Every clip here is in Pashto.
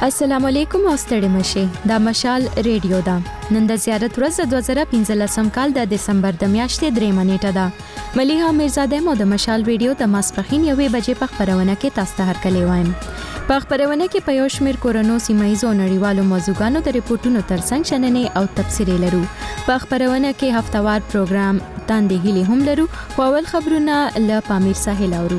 السلام علیکم او ستړي مشه دا مشال ریډیو دا نن د زیارت ورځ 2015 کال د دسمبر د میاشتې 3 نیټه ده مليحه میرزاده مو د مشال ریډیو د ماسپخین 1 بجې په خبرونه کې تاسو ته هرکلی وایم په خبرونه کې په یو شمېر کورونو سیمایزو نړیوالو موضوعګانو د ریپورتونو ترڅنګ شننې او تفسیرې لرو په خبرونه کې هفتوار پروګرام تاندې هلي هم لرو خو اول خبرونه له پامیر ساحل اورو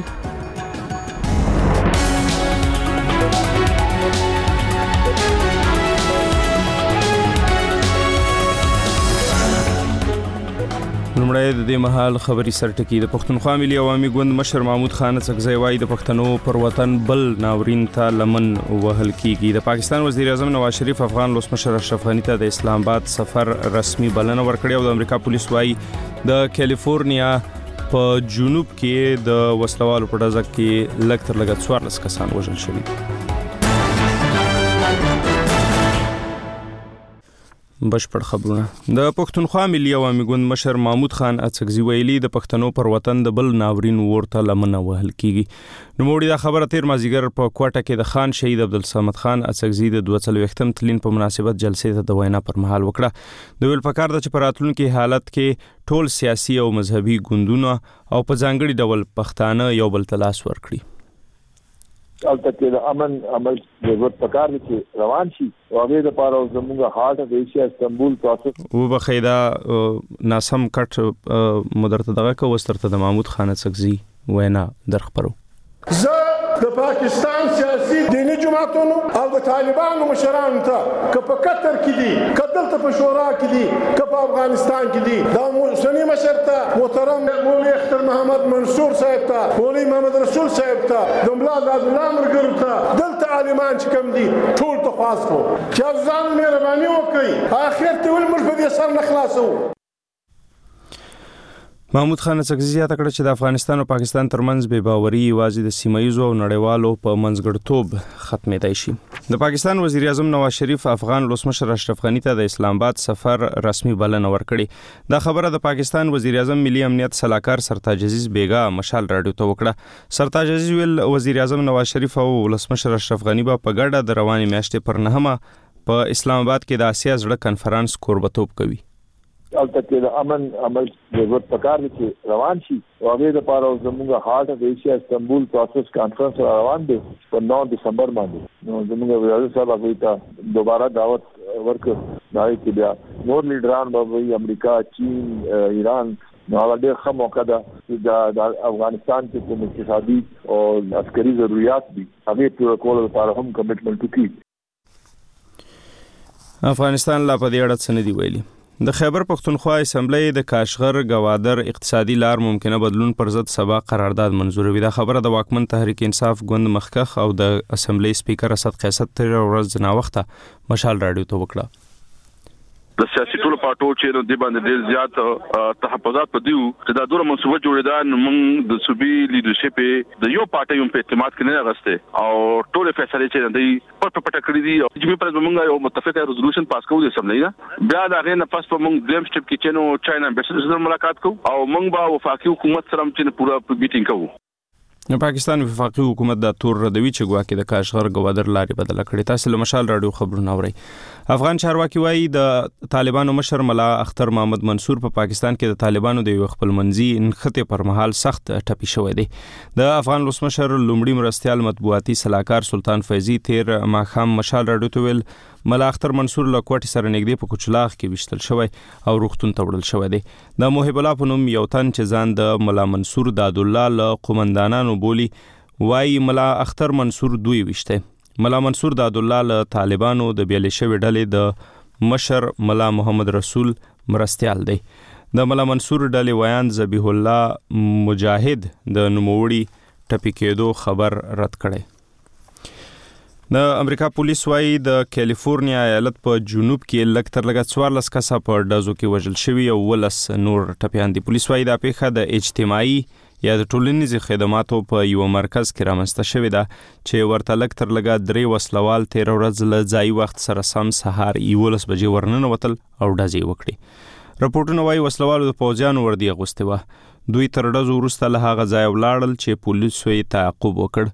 لومړی د دې مهال خبري سرټکی د پښتونخوا ملي عوامي ګوند مشر محمود خان څکزی وایي د پښتنو پر وطن بل ناورین ته لمن وهل کیږي د پاکستان وزیر اعظم نواز شریف افغان لوسمشر اشرف غنی ته د اسلام آباد سفر رسمي بلنه ورکړې او د امریکا پولیس وایي د کیلیفورنیا په جنوب کې د وسلوالو په ډزه کې لږ تر لږه 14 کسان وژل شوي بشپړ خبرونه د پښتونخوا ملي عوامي ګوند مشر محمود خان اڅکزی ویلي د پښتنو پر وطن د بل ناورین ورته لمنه وهل کیږي نو موږ دا خبره تیر مازیګر په کوټه کې د خان شهید عبدالصمد خان اڅکزی د 240م تلین په مناسبت جلسې ته د وینا پر مهال وکړه د ویل پکار د چپراتلونکو حالت کې ټول سیاسي او مذهبي ګوندونه او په ځانګړي ډول پښتانه یو بل تلاش ورکړي البته کې د امن عمل ضرورت پکار دي چې روان شي او هغه د پاره زموږه هارت اف ایشیا استنبول پروسس و بخیدا ناسم کټ مدرته دغه کو وسترته د محمود خان اڅکزی وینا درخبرو زه د پاکستان سیاسي دینی جماعتونو او د طالبانو مشرانو ته که په قطر کې دي که دلته په شورا کې دي که په افغانستان کې دي دا موسنی مشر ته محترم مولوي اختر محمد منصور صاحب ته مولوي محمد رسول صاحب ته د ملا الله مرګرو ته دلته عالمان چې کم دي ټول ته خاص کو چې ځان مهرباني وکړي اخر ته ول موږ په دې سر نه خلاصو محمود خان اڅکزی زیاته کړه چې د افغانستان او پاکستان ترمنځ بې باوري واځي د سیمایزو او نړیوالو په منځګړتوب ختمېدای شي د پاکستان وزیر اعظم نواز شریف افغان لوسمشر اشرف غنی ته د اسلام آباد سفر رسمي بلنه ورکړي دا خبره د پاکستان وزیر اعظم ملي امنیت سلاکار سرتاج عزیز بیګا مشال رادیو ته وکړه سرتاج عزیز ویل وزیر اعظم نواز شریف او لوسمشر اشرف غنی په ګډه د رواني میاشتې پر 9 په اسلام آباد کې د آسیا زړه کانفرنس کوربتوب کوي البته کې د امن عمل ضرورت پکار دي چې روان شي او هغه د پاره زموږه هارت اف ایشیا استنبول پروسس کانفرنس روان دي په 9 دسمبر باندې نو زموږه وزیر صاحب هغه ته دوباره دعوت ورکړ دای چې بیا نور لیډران به امریکا چین ایران نو هغه ډېر ښه موقع ده چې د افغانستان کې کوم اقتصادي او عسکري ضرورت دي هغه پوره کولو لپاره هم کمټمنټ وکړي افغانستان لا په دې اړه څه نه دی ویلي د خیبر پښتونخوا اسمبلی د کاشغر گوادر اقتصادي لار ممکنه بدلون پر ضد سبا قرارداد منزوروي دا خبره د واکمن تحریک انصاف ګوند مخکخ او د اسمبلی سپیکر اسد قیصر تر ورځ نه وخته مشال رادیو ته وکړه د سیاسي ټولو پارټو چې نو د باندې ډېر زیات تحفظات پدیو چې دا ډوره منصوبه جوړېدان موږ د صوبي لیډرشپ د یو پارټي په اعتماد کې نه غسته او ټول فیصله چې د پټ کړی دي او چې په موږ یو متفقه ریزولوشن پاس کوو د اسمبلی نه بیا دا غي نه پاس په موږ دریم سټپ کې چې نو چاینا امبیسډر سره ملاقات کوو او موږ به وفاقي حکومت سره چې پورا میټینګ کوو د پاکستان وفاقي حکومت د تور ردوي چې ګواکې د کاشغر گوادر لارې بدله کړې تاسو له مشال رادیو خبرونه اورئ افغان چارواکي وایي د طالبانو مشر ملا اختر محمد منصور په پاکستان کې د طالبانو د یو خپلمنځي نښتې پر مهال سخت ټپي شوی دی د افغان لوسمشر لومړي مرستيال مطبوعاتي سلاکار سلطان فیضی تیر ماخام مشال رادیو ته ویل ملا اختر منصور له کوټي سره نږدې په کوچلاغ کې وشتل شوی او روغتون ته وړل شوی دی د محب الله په نوم یو تن چې ځان د ملا منصور داد الله له قومندانانو بولی وایي ملا اختر منصور دوی وشته ملا منصور داد الله له طالبانو د بیل شوی ډلې د مشر ملا محمد رسول مرستيال دی د ملا منصور ډلې ویان ذبیح الله مجاهد د نوموړي ټپي کېدو خبر رد کړي د امریکا پولیس وایي د کیلیفورنیا ایالت په جنوب کې لږ تر لږه 14 کسه په ډزو کې وژل شوي او 19 نور ټپیان دي پولیس وایي دا پیښه د اجتماعي یا د ټولنیزو خدماتو په یو مرکز کې رامنځته شوې ده چې ورته لږ تر لږه 3 وسلوال تیر ورځ له ځای وخت سره سم سهار 11 بجې ورننه وتل او ډزې وکړي راپورټونه وایي وسلوالو د پوځیانو وردی اغوستې وه دوی تر ډزو وروسته له هغه ځای ولاړل چې پولیسو یې تعقیب وکړ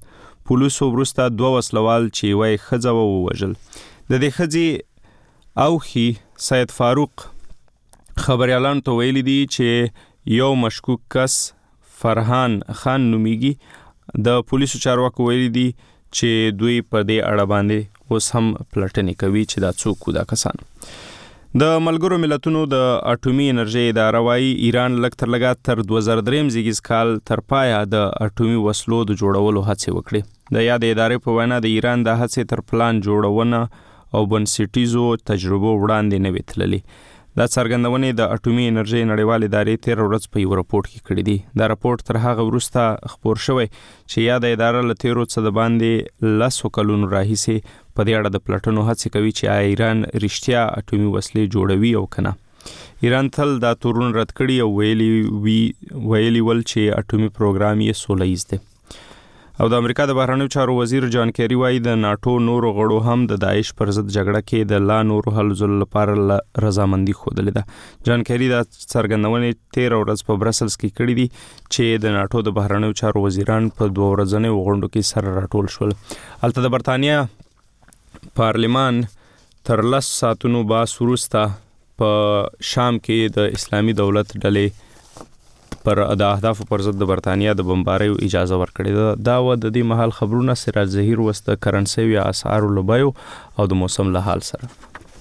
پولیسو وروسته 2 وسلوال چې وای خځه ووژل. د دې خځې اوخي سید فاروق خبريالانو ته ویلي دي چې یو مشکوک کس فرحان خان نومیږي. د پولیسو چارواکو ویلي دي چې دوی په دې اړه باندې اوس هم پلټنې کوي چې دا څوک دا کسان. د ملګرو ملتونو د اټومي انرژي اداره وايي ایران لږ تر لږه تر 2003 زیږیز کال تر پایه د اټومي وسلو د جوړولو هڅې وکړي. د یاد ادارې په وینا د ایران د هڅې تر پلان جوړونه او بنسټیزو تجربو وړاندې نه وې تللي. دا څرګندونې د اټومي انرژي نړیوال ادارې 13 ورځ په یو راپورټ کې کړې دي. دا راپورټ تر هغه وروسته خپور شوی چې یاد اداره له 13 څخه د باندې 10 کلونو راهیسې په دې اړه د پلټنو هڅې کوي چې ایران رښتیا اټومي وسلې جوړوي او کنه. ایران تل دا تورون رد کړي او ویلي ول چې اټومي پروګرام یې سوله‌ییز دی. او د امریکا د بهرنیو چارو وزیر جان کیری وايي د ناتو نورو غړو هم د داعش پر ضد جګړه کې د لا نورو حل ځل لپاره رضامندي خوده ده. جان کیری دا څرګندونې 13 ورځ په برسلز کې کړې دي چې د ناتو د بهرنیو چارو وزیران په 2 ورځنۍ غونډو کې سره راټول شول. البته د برتانیا پارلمان تر 10 ساعتونو بعد وروسته په شام کې د اسلامي دولت ډلې پر د اهدافو پر ضد د برتانیا د بمباریو اجازه ورکړې ده. دا و د دې مهال خبرونه سراج ظهیر وست کرنسي یا اسعار لوبایو او د موسم له حال سره.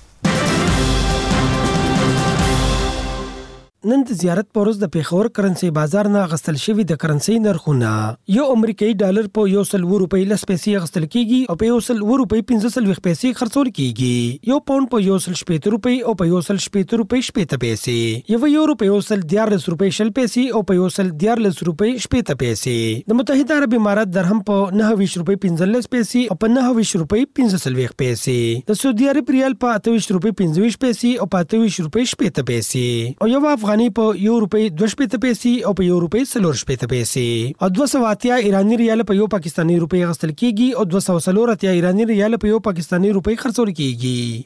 نن د زیارت پروز د پیښور کرنسي بازار نه غستل شوی د کرنسي نرخونه یو امریکایي ډالر په 100 روپۍ لس پیسې غستل کیږي او په 100 روپۍ 15 پیسې خرڅول کیږي. یو پاوند په 100 روپۍ او په 100 روپۍ 70 پیسې. یو روپۍ 100 روپۍ 10 پیسې او په 100 روپۍ 70 پیسې. د متحده عرب امارات درهم په 29 روپۍ 15 پیسې او په 29 روپۍ 15 پیسې. د سعودي عرب ریال په 28 روپۍ 25 پیسې او په 28 روپۍ 70 پیسې. او یو افغاني په 1 روپۍ 2 پیسې او په 1 روپۍ 4 پیسې. او 280 ایرانی ریال په یو پاکستانی روپۍ غستل کیږي او 240 ایرانی ریال په یو پاکستانی روپۍ خرڅول کیږي.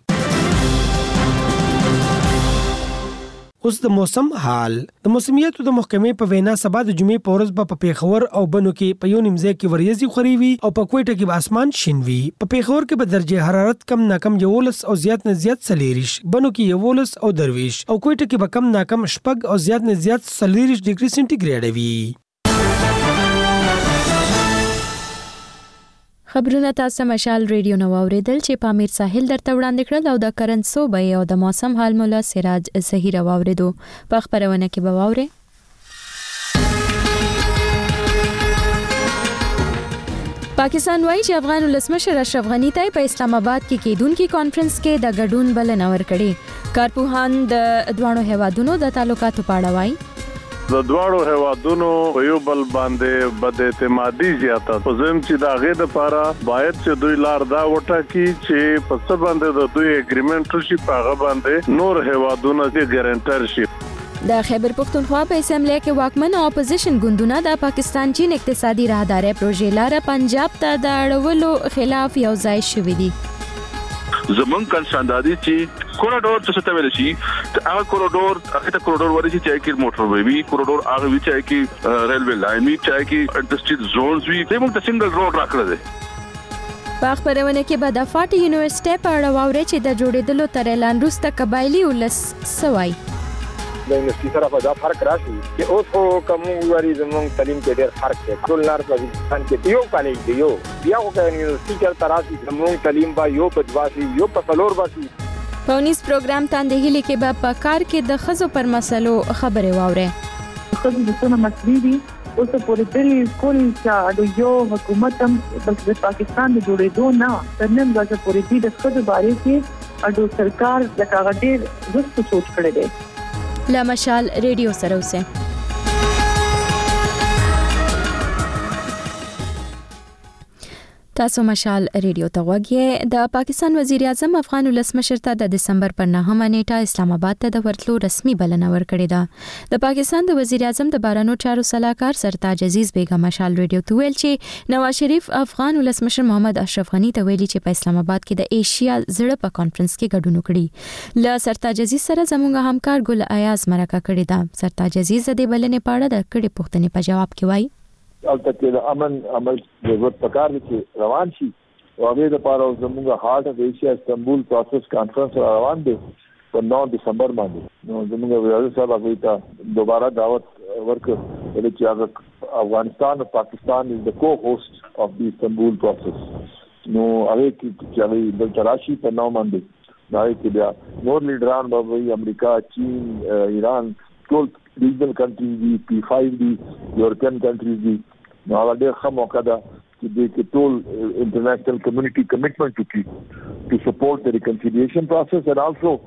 اوس د موسم حال. د موسمیاتو د محکمې په وینا سبا د جمعې په ورځ په پیښور او بنو کې په یو نیمځای کې وریځې خوري او په کوټه کې به اسمان شین وي. په پیښور کې به درجه حرارت کم ناکم 11 او زیات نه زیات 40، بنو کې 11 او 23 او کوټه کې به کم ناکم 4 او زیات نه زیات 40 ډیګري سنټیګریډ وي. خبرونه تاسو مشال ریډیو نو اوریدل چې پامیر ساحل درته وړاندې کړل او د کرنسو به او د موسم حال مولا سراج ظهیر اوریدو په خبرونه کې به واوري. پاکستان وايي چې افغان ولسمشر اشرف غنی ته په اسلام آباد کې کېدونکي کانفرنس کې د ګډون بلنه ورکړي. کارپوهان د دوه هیوادونو د تعلقاتو په اړه وايي د دوړو هوادونو یو بل باندې بد اعتمادي زیاته په زم چې دا غي د لپاره باید چې دوی لار دا وټاکي چې په څه باندې د دوی اګریمنت شي په هغه باندې نور هوادونو کې ګارانټر شي. د خیبر پختونخوا په اسمبلی کې واکمن او اپوزیشن ګوندونه د پاکستان چین اقتصادي راهداري پروژې لاره پنجاب ته د اړولو خلاف یو ځای شوې دي. زمون کنساندادي چې کوریډور څه ته ویل شي هغه کوریډور هغه کوریډور ورته چې کې موټر وي کوریډور هغه وی چې کې ریلوی لاین وی چې کې انډستریل زونز وی دغه ته سنگل روډ راکړل دي. په خبرونه کې به د فاټ یونیورسيټي په اړه واوري چې د جوړېدلو تر اعلان وروسته قبایلی ولس سوای د یونیورسيټي سره په دا فرق راشي چې اوس خو کوم وری زموږ تعلیم کې ډېر فرق دی. ټول لار په افغانستان کې یو کالج دی یو بیا خو د یونیورسيټي کې تراسي زموږ تعلیم با یو بدواسي یو په فلور باسي. په ونیس پروګرام تاندې هلي کې به په کار کې د خزو پر مسلو خبرې واوري. خزو د څونه مسلې دي اوس پورې دلی کول چې یو حکومت هم د پاکستان د جوړېدو نه تر نن ورځې پورې دي د خزو باره کې اډو سرکار د کاغذ ډېر زړه سوچ کړی دی. لا مشال ریډیو سره اوسه. تاسو مشال ریډیو ته وګورئ. د پاکستان وزیر اعظم افغان ولسمشر ته د دسمبر پر 9مه نیټه اسلام آباد ته د ورتلو رسمي بلنه ورکړې ده. د پاکستان د وزیر اعظم د بهرنیو چارو صلاحکار سرتاج عزیز بیگم مشال ریډیو ته ویل چې نواز شریف افغان ولسمشر محمد اشرف غنی ته ویلي چې په اسلام آباد کې د ایشیا زړه په کانفرنس کې ګډون وکړي. له سرتاج عزیز سره زموږ همکار ګل ایاز مرکه کړې ده. سرتاج عزیز د بلنې په اړه د کړې پوښتنې په جواب کې وایي البته کې د امن عمل ضرورت پکار دي چې روان شي او هغه د پاره زموږ هارت اف ایشیا استنبول پروسس کانفرنس روان دي په 9 دسمبر باندې نو زموږ وزیر صاحب هغه ته دوباره دعوت ورکړ چې هغه افغانستان او پاکستان از د co-host of the Istanbul process نو هغه چې هغه د تراشي په نوم باندې دا چې بیا نور لیډران به امریکا چین ایران ټول ریجنل کنټریز دي P5 دي یورپین کنټریز دي نو هغه ډېر ښه موقع ده چې د ټول انټرنیشنل کمیونټي کمیټمنټ وکړي to support the reconciliation process and also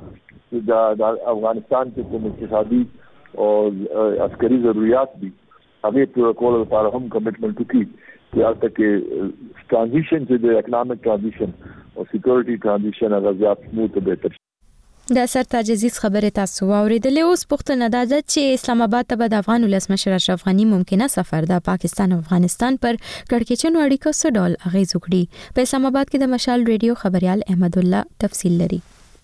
د افغانستان کې کوم اقتصادي او عسکري ضرورت دي هغه پوره کولو لپاره هم کمیټمنټ وکړي چې هغه کې ټرانزیشن چې د اکونومیک ټرانزیشن او سکیورټي ټرانزیشن هغه زیات سموث او بهتر د سرتاج عزیز خبره تاسو اوریدلې اوس پښتنه ده چې اسلام آباد ته د افغان ولسمشر اشرف غنی ممکنه سفر د پاکستان او افغانستان پر کړکېچنو اړیکو سره ډول اغیز وکړي په اسلام آباد کې د مشال ریډیو خبريال احمد الله تفصیل لري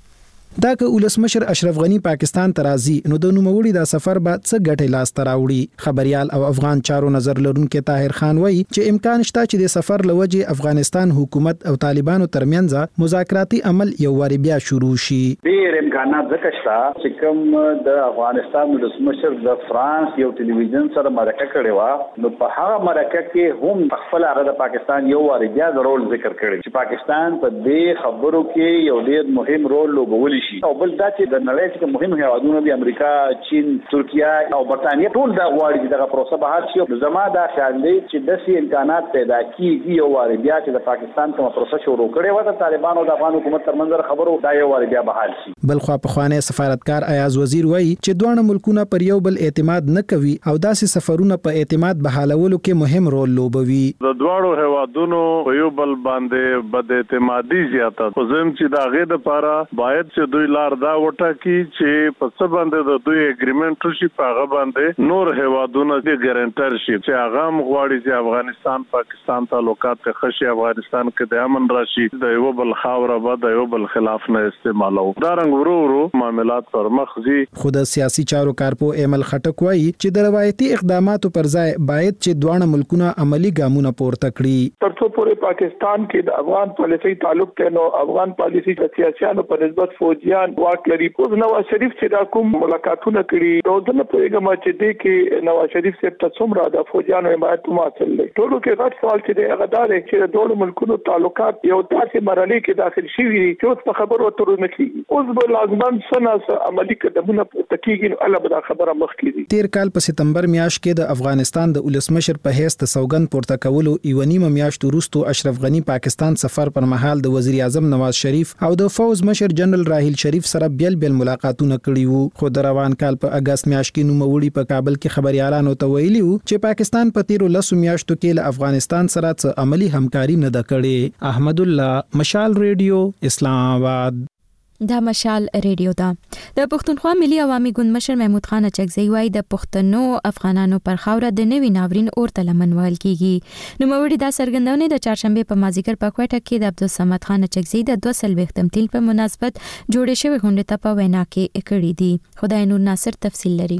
دا که ولسمشر اشرف غنی پاکستان ته راځي نو د نوموړي دا سفر به څه ګټه لاس ته راوړي خبريال او افغان چارو نظر لرونکو طاهر خان وایي چې امکان شته چې د سفر لوجه افغانستان حکومت او طالبانو ترمنځ مذاکراتي عمل یو واری بیا شروع شي ډېر امکانات ځکه شته چې کوم د افغانستان ولسمشر د فرانس یو ټلویزیون سره مرکه کړې و نو په هغه مرکه کې هم خپل هغه د پاکستان یو واری بیا د رول ذکر کړی چې پاکستان په دې خبرو کې یو ډېر مهم رول لوبولی او بل دا چې د نړۍ کې مهم هیوادونه دي امریکا، چین، ترکیه او برتانیې ټول دا غواړي چې دغه پروسه به حل شي. زما دا خیال دی چې داسې امکانات پیدا کیږي یو واری بیا چې د پاکستان کومه پروسه شروع کړې و د طالبانو او د افغان حکومت ترمنځ خبرو دا یو واری بیا به حل شي. بل خو په خوانه سفارتکار ایاز وزیر وایي چې دوه ملکونه پر یو بل اعتماد نه کوي او داسې سفرونه په اعتماد بحالولو کې مهم رول لوبوي. د دوه هیوادونو په یو بل باندې بد اعتمادي زیاته خو زم چې دا غي د لپاره باید چې دوی لار دا وټاکي چې په څه باندې د دوی اګریمنټ شي په هغه باندې نور هیوادونه د ګارانټر شي چې هغه مغواړي چې افغانستان پاکستان تعلقات خشي افغانستان کې د امن راشي د یو بل خاوره به د یو بل خلاف نه استعمالو دا رنګ ورو معاملات پر مخزي. خود سیاسي چارو کارپو ایمل خټک وایي چې د روایتي اقداماتو پر ځای باید چې دوه ملکونه عملی ګامونه پورته کړي. ترڅو پورې پاکستان کې د افغان پالیسي تعلق ته نو افغان پالیسي د سیاسيانو په نسبت فوجیان واک لري. اوس نواز شریف چې دا کوم ملاقاتونه کړي نو د نه پوهیږم چې دې کې نواز شریف صاحب ته څومره د فوجیانو حمایت حاصل دی. ټولو کې غټ سوال چې دی هغه دا دی چې د دوه ملکونو تعلقات یو داسې مرحله کې داخل شوي دي چې اوس په خبرو اترو نه کیږي. اوس به لازمان سنه عملی قدمونه تکیږي نو الله به دا خبره مخ کړي. تیر کال په سپتمبر میاشت کې د افغانستان د ولسمشر په حیث ته سوګند پورته کولو یو نیمه میاشت وروسته اشرف غنی پاکستان سفر پر مهال د وزیر اعظم نواز شریف او د فوز مشر جنرال راحیل شریف سره بیل ملاقاتونه کړي وو. خو د روان کال په اگست میاشت کې نوموړي په کابل کې خبريالانو ته ویلي وو چې پاکستان په تیرو 10 میاشتو کې له افغانستان سره څه عملی همکاري نه ده کړې. احمد الله مشال ریډیو اسلام آباد. دا مشال ریډیو دا د پښتونخوا ملي عوامي ګوند مشر محمود خان اچکزی وایي د پښتنو افغانانو پر خاوره د نوي ناورین اورته لمن وهل کیږي. نو موري دا سرګندونه د چهارشنبه په مازیګر په کوټه کې د عبدالصمد خان اچکزی د 200 تمثيل په مناسبت جوړې شوی غونډه ته په وینا کې کړې دي. خدای نور ناصر تفصیل لري.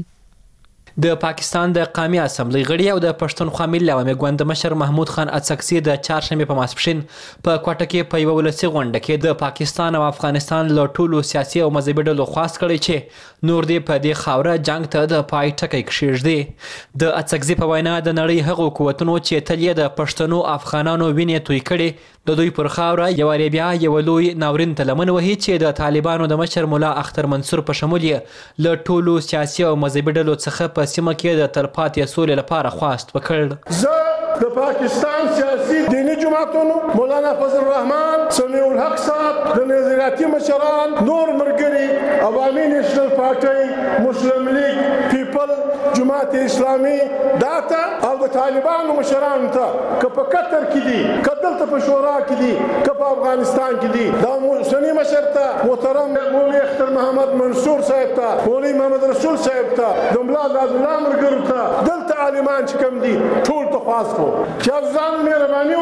د پاکستان د قومي اسمبلی غړي او د پښتونخوا ملي عوامي ګوند مشر محمود خان اڅکسي د چهارشنبه په ماسپښین په کوټه کې په یو ولسي غونډه کې د پاکستان او افغانستان له ټولو سیاسي او مذهبي ډلو خواست کړی چې نور دې په دې خاوره جنگ ته د پای ټکی کېږدي. د اڅکسي په وینا د نړۍ هغو قوتونو چې تل یې د پښتنو افغانانو وینې توی کړي د دوی پر خاوره یو بیا یو لوی ناورین ته لمن وهي چې د طالبانو د مشر مولا اختر منصور په شمول یې له ټولو سیاسي او مذهبي ډلو څخه په سیمه کې د تلپاتې سولې لپاره خواست وکړ. زه د پاکستان سیاسي دینی جماعتونو مولانا فضل الرحمن سمیع الحق صاحب د نظریاتي مشران نور مرګري عوامي نېشنل پارټي مسلم لیگ پیپل جماعت اسلامي داتا او د طالبانو مشران ته که په قطر کې دي که دلته په شورا کې دي که په افغانستان کې دي دا سنی مشر ته محترم مولوي اختر محمد منصور صاحب ته مولوي محمد رسول صاحب ته د ملا الله مرګرو ته دلته عالمان چې کوم دي ټول ته خاص کو چې ځان مهرباني وکړي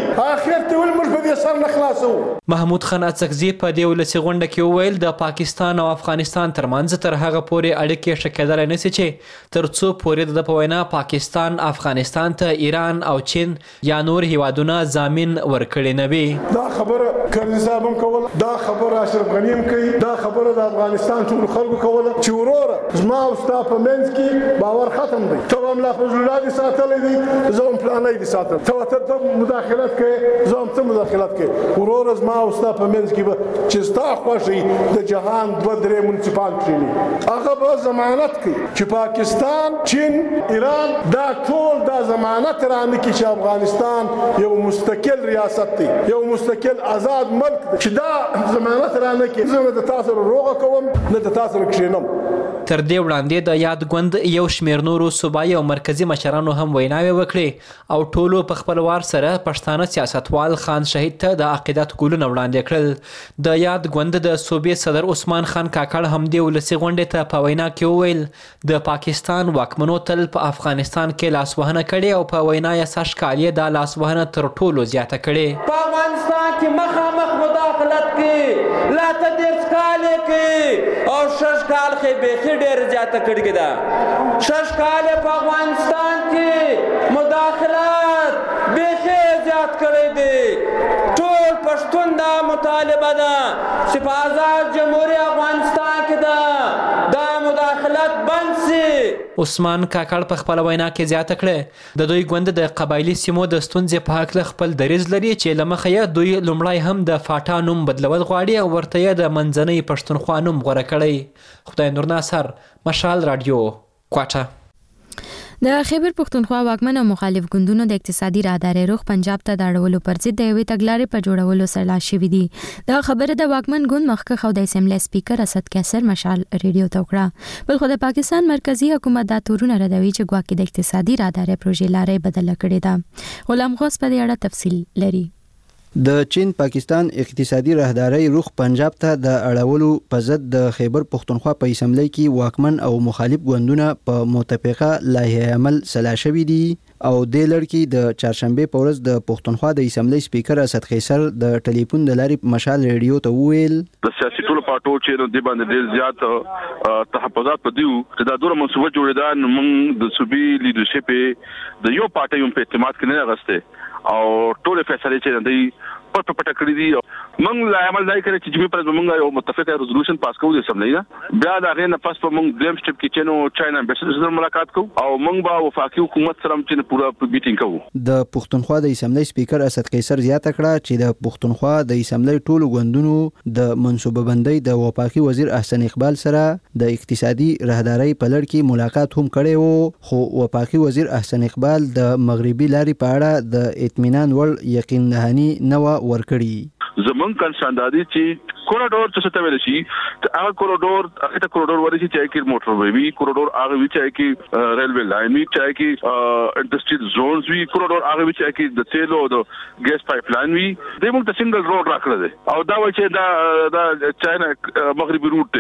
اخر ته ول موږ په دې سر نه خلاصو. محمود خان اڅکزي په دې ولسی غونډه کې وویل د پاکستان او افغانستان ترمنځ تر هغه پورې اړیکې شکېدلای نشي چې ترڅو پورې د په وینا پاکستان افغانستان ته ایران او چین یا نور هیوادونه ضامن ورکړي نه وي. دا خبره کرزي صاحب هم کوله، دا خبره اشرف غني هم کوي، دا خبره د افغانستان ټول خلکو کوله چې وروره زما او ستا په منځ کې باور ختم دی. ته هم لا فضل الله دې ساتلی دی، زه هم پلانی دې ساتم. ته مداخلت کوې، زه هم ته مداخلت کوې. وروره زما او ستا په منځ کې به چې ستا خوښ د جهان 2-3 منصفان کښېني، هغه به ضمانت کوي چې پاکستان، چین، ایران دا ټول دا ضمانت رانکړي چې افغانستان یو مستقل ریاست دی، یو مستقل آزاد ملک دی، چې دا ضمانت رانکړي. زه نه د تاسو سره روغه کوم نه د تاسو سره کښېنم. تر دې وړاندې د یاد ګوند یو شمېر نورو صوبایي او مرکزي مشرانو هم ویناوې وکړې او ټولو په خپل وار سره پښتانه سیاستوال خان شهید ته د عقیدت ګلونه وړاندې کړل. د یاد ګوند د صوبې صدر عثمان خان کاکړ هم دې ولسي غونډې ته په وینا کې وویل د پاکستان واکمنو تل په افغانستان کې لاسوهنه کړې او په وینا یې سږ کال یې دا لاسوهنه تر ټولو زیاته کړې. په افغانستان کې مخامخ مداخلت کې لا ته 10 کال کې او 6 کال کې به ډېر زیاته کړې ده. 6 کال په افغانستان کې مداخلت به زیات کړې دي. ټول پښتون دا مطالبه ده چې په آزاد جمهوریت افغانستان کې دا مداخلت بند سي. عثمان کاکړ په خپل وینا کې زیاته کړه د دوی ګوند د قبایلی سیمو د ستونزې په حق خپل دریځ لري چې لمخه یې دوی لومړی هم د فاټا نوم بدلول غواړي او ورته یې د منځنۍ پښتونخوا نوم غوره کړی. خدای نور ناصر، مشال رادیو، کوټه. د خیبر پښتونخوا واکمن او مخالف ګوندونو د اقتصادي راهدارۍ رخ پنجاب ته د اړولو پر ضد د یوې تګلارې په جوړولو سره شوي دي. دا خبره د واکمن ګوند مخکښ او د اسمبلی سپیکر اسد کیسر مشال ریډیو ته وکړه. بل خو د پاکستان مرکزی حکومت دا تورونه ردوي چې ګواکې د اقتصادي راهدارۍ پروژې لارې بدله کړې ده. غلام غوث په دې اړه تفصیل لري. د چین پاکستان اقتصادي راهدارۍ رخ پنجاب ته د اړولو په ضد د خیبر پښتونخوا په اسمبلی کې واکمن او مخالف ګوندونه په متفقه لایحه عمل سلا شوي دي او د لړکی د چهارشنبه په ورځ د پښتونخوا د اسمبلی سپیکر اسد کیسر د ټلیفون د لارې مشال ریډیو ته وویل د سیاسي ټولو پارټو چې د باندې ډېر زیات تحفظات پدیو چې دا دوره منصوبه جوړیدان موږ د صوبې لیډرشپ د یو پارټي په اعتماد کې نه غسته او ټول فیصله چې دوی په پټه کړی دي. موږ لا عمل نه کړی چې په موږ یو متفقه ریزولوشن پاس کوو د اسمبلی نه. بیا دا غي نه پاس په موږ دریم سټپ کې چینو چاینا امبیسډر سره ملاقات کوو او موږ به وفاقي حکومت سره چې پورا میټینګ کوو. د پښتونخوا د اسمبلی سپیکر اسد کیسر زیاته کړه چې د پښتونخوا د اسمبلی ټولو ګوندونو د منصوبه بندۍ د وفاقي وزیر احسن اقبال سره د اقتصادي راهدارۍ په لړ کې ملاقات هم کړی وو، خو وفاقي وزیر احسن اقبال د مغربي لارې په اړه د اطمینان وړ یقین دهاني نه ورکړي. زمون کنسان دادي چې کوریډور څه ته ویل شي هغه کوریډور هغه کوریډور ورته چې کې موټر وی کوریډور هغه وی چې کې ریلوی لاین وی چې کې انډستریل زونز وی کوریډور هغه وی چې کې د تیلو او د ګیس پایپ لاین وی د موږ ته سنگل روډ راکړل او دا و چې دا چاینا مغربي روټ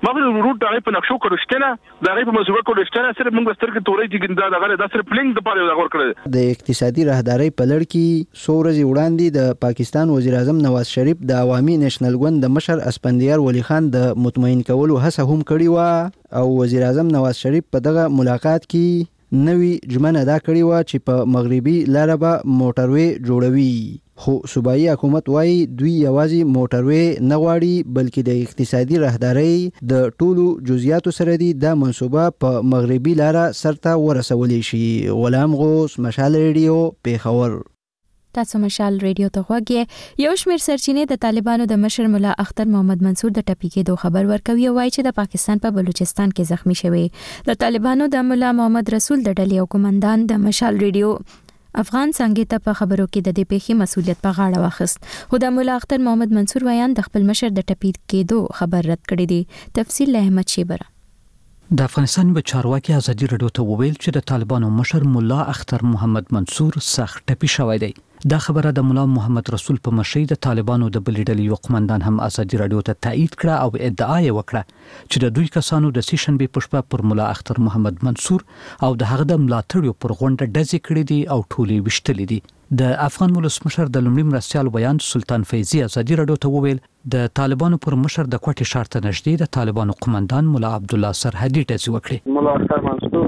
هغه په نقشو کړو شته دا هغه په مسوبه کړو شته سره موږ سترګې تورې چې ګندا دا غره دا سره پلینګ د پاره ور کړل. د اقتصادي راهدارۍ په لړ کې سورځي وړاندې د پاکستان وزیر اعظم نواز شریف د عوامي نېشنل ګوند د مشر اسپندیار ولی خان د مطمئن کولو هڅه هم کړې و او وزیر اعظم نواز شریف په دغه ملاقات کې نوی ژمنه ادا کړې و چې په مغربي لاره به موټروي جوړوي، خو صوبایي حکومت وايي دوی یوازې موټروي نه غواړي بلکې د اقتصادي راهدارۍ د ټولو جزئیاتو سره دی دا منصوبه په مغربي لاره سرته ورسولې شي. غلام غوث، مشال ریډیو، پیښور. تاسو مشال ریډیو ته غوږی. یو شمېر سرچینې د طالبانو د مشر مولا اختر محمد منصور د ټپي کېدو خبر ورکوي او وایي چې د پاکستان په بلوچستان کې زخمی شوی. د طالبانو د مولا محمد رسول د ډلې او کمانډان د مشال ریډیو افغان څنګه ته په خبرو کې د دې پیښې مسؤلیت په غاړه واخیست، خو د مولا اختر محمد منصور ویان د خپل مشر د ټپي کېدو خبر رد کړی دی. تفصیل له احمد شیبره. د افغانستان په چارواکي ازادي رادیو ته وویل چې د طالبانو مشر مولا اختر محمد منصور سخت ټپي شوی دی. دا خبره د مولا محمد رسول په مشرۍ د طالبانو د بلې ډلې یو قومندان هم ازادي رادیو ته تایید کړه او ادعا یې وکړه چې د دوی کسانو د سې شنبې په شپه پر مولا اختر محمد منصور او د هغه د ملاتړیو پر غونډه ډزې کړې دي او ټولې وشتلې دي. د افغان ولسمشر د لومړي مرستیال بیان سلطان فیضي ازادي رادیو ته وویل د طالبانو پر مشر د کوټې ښار ته نږدې د طالبانو قومندان مولا عبدالله سرحدي ډزې وکړې. مولا اختر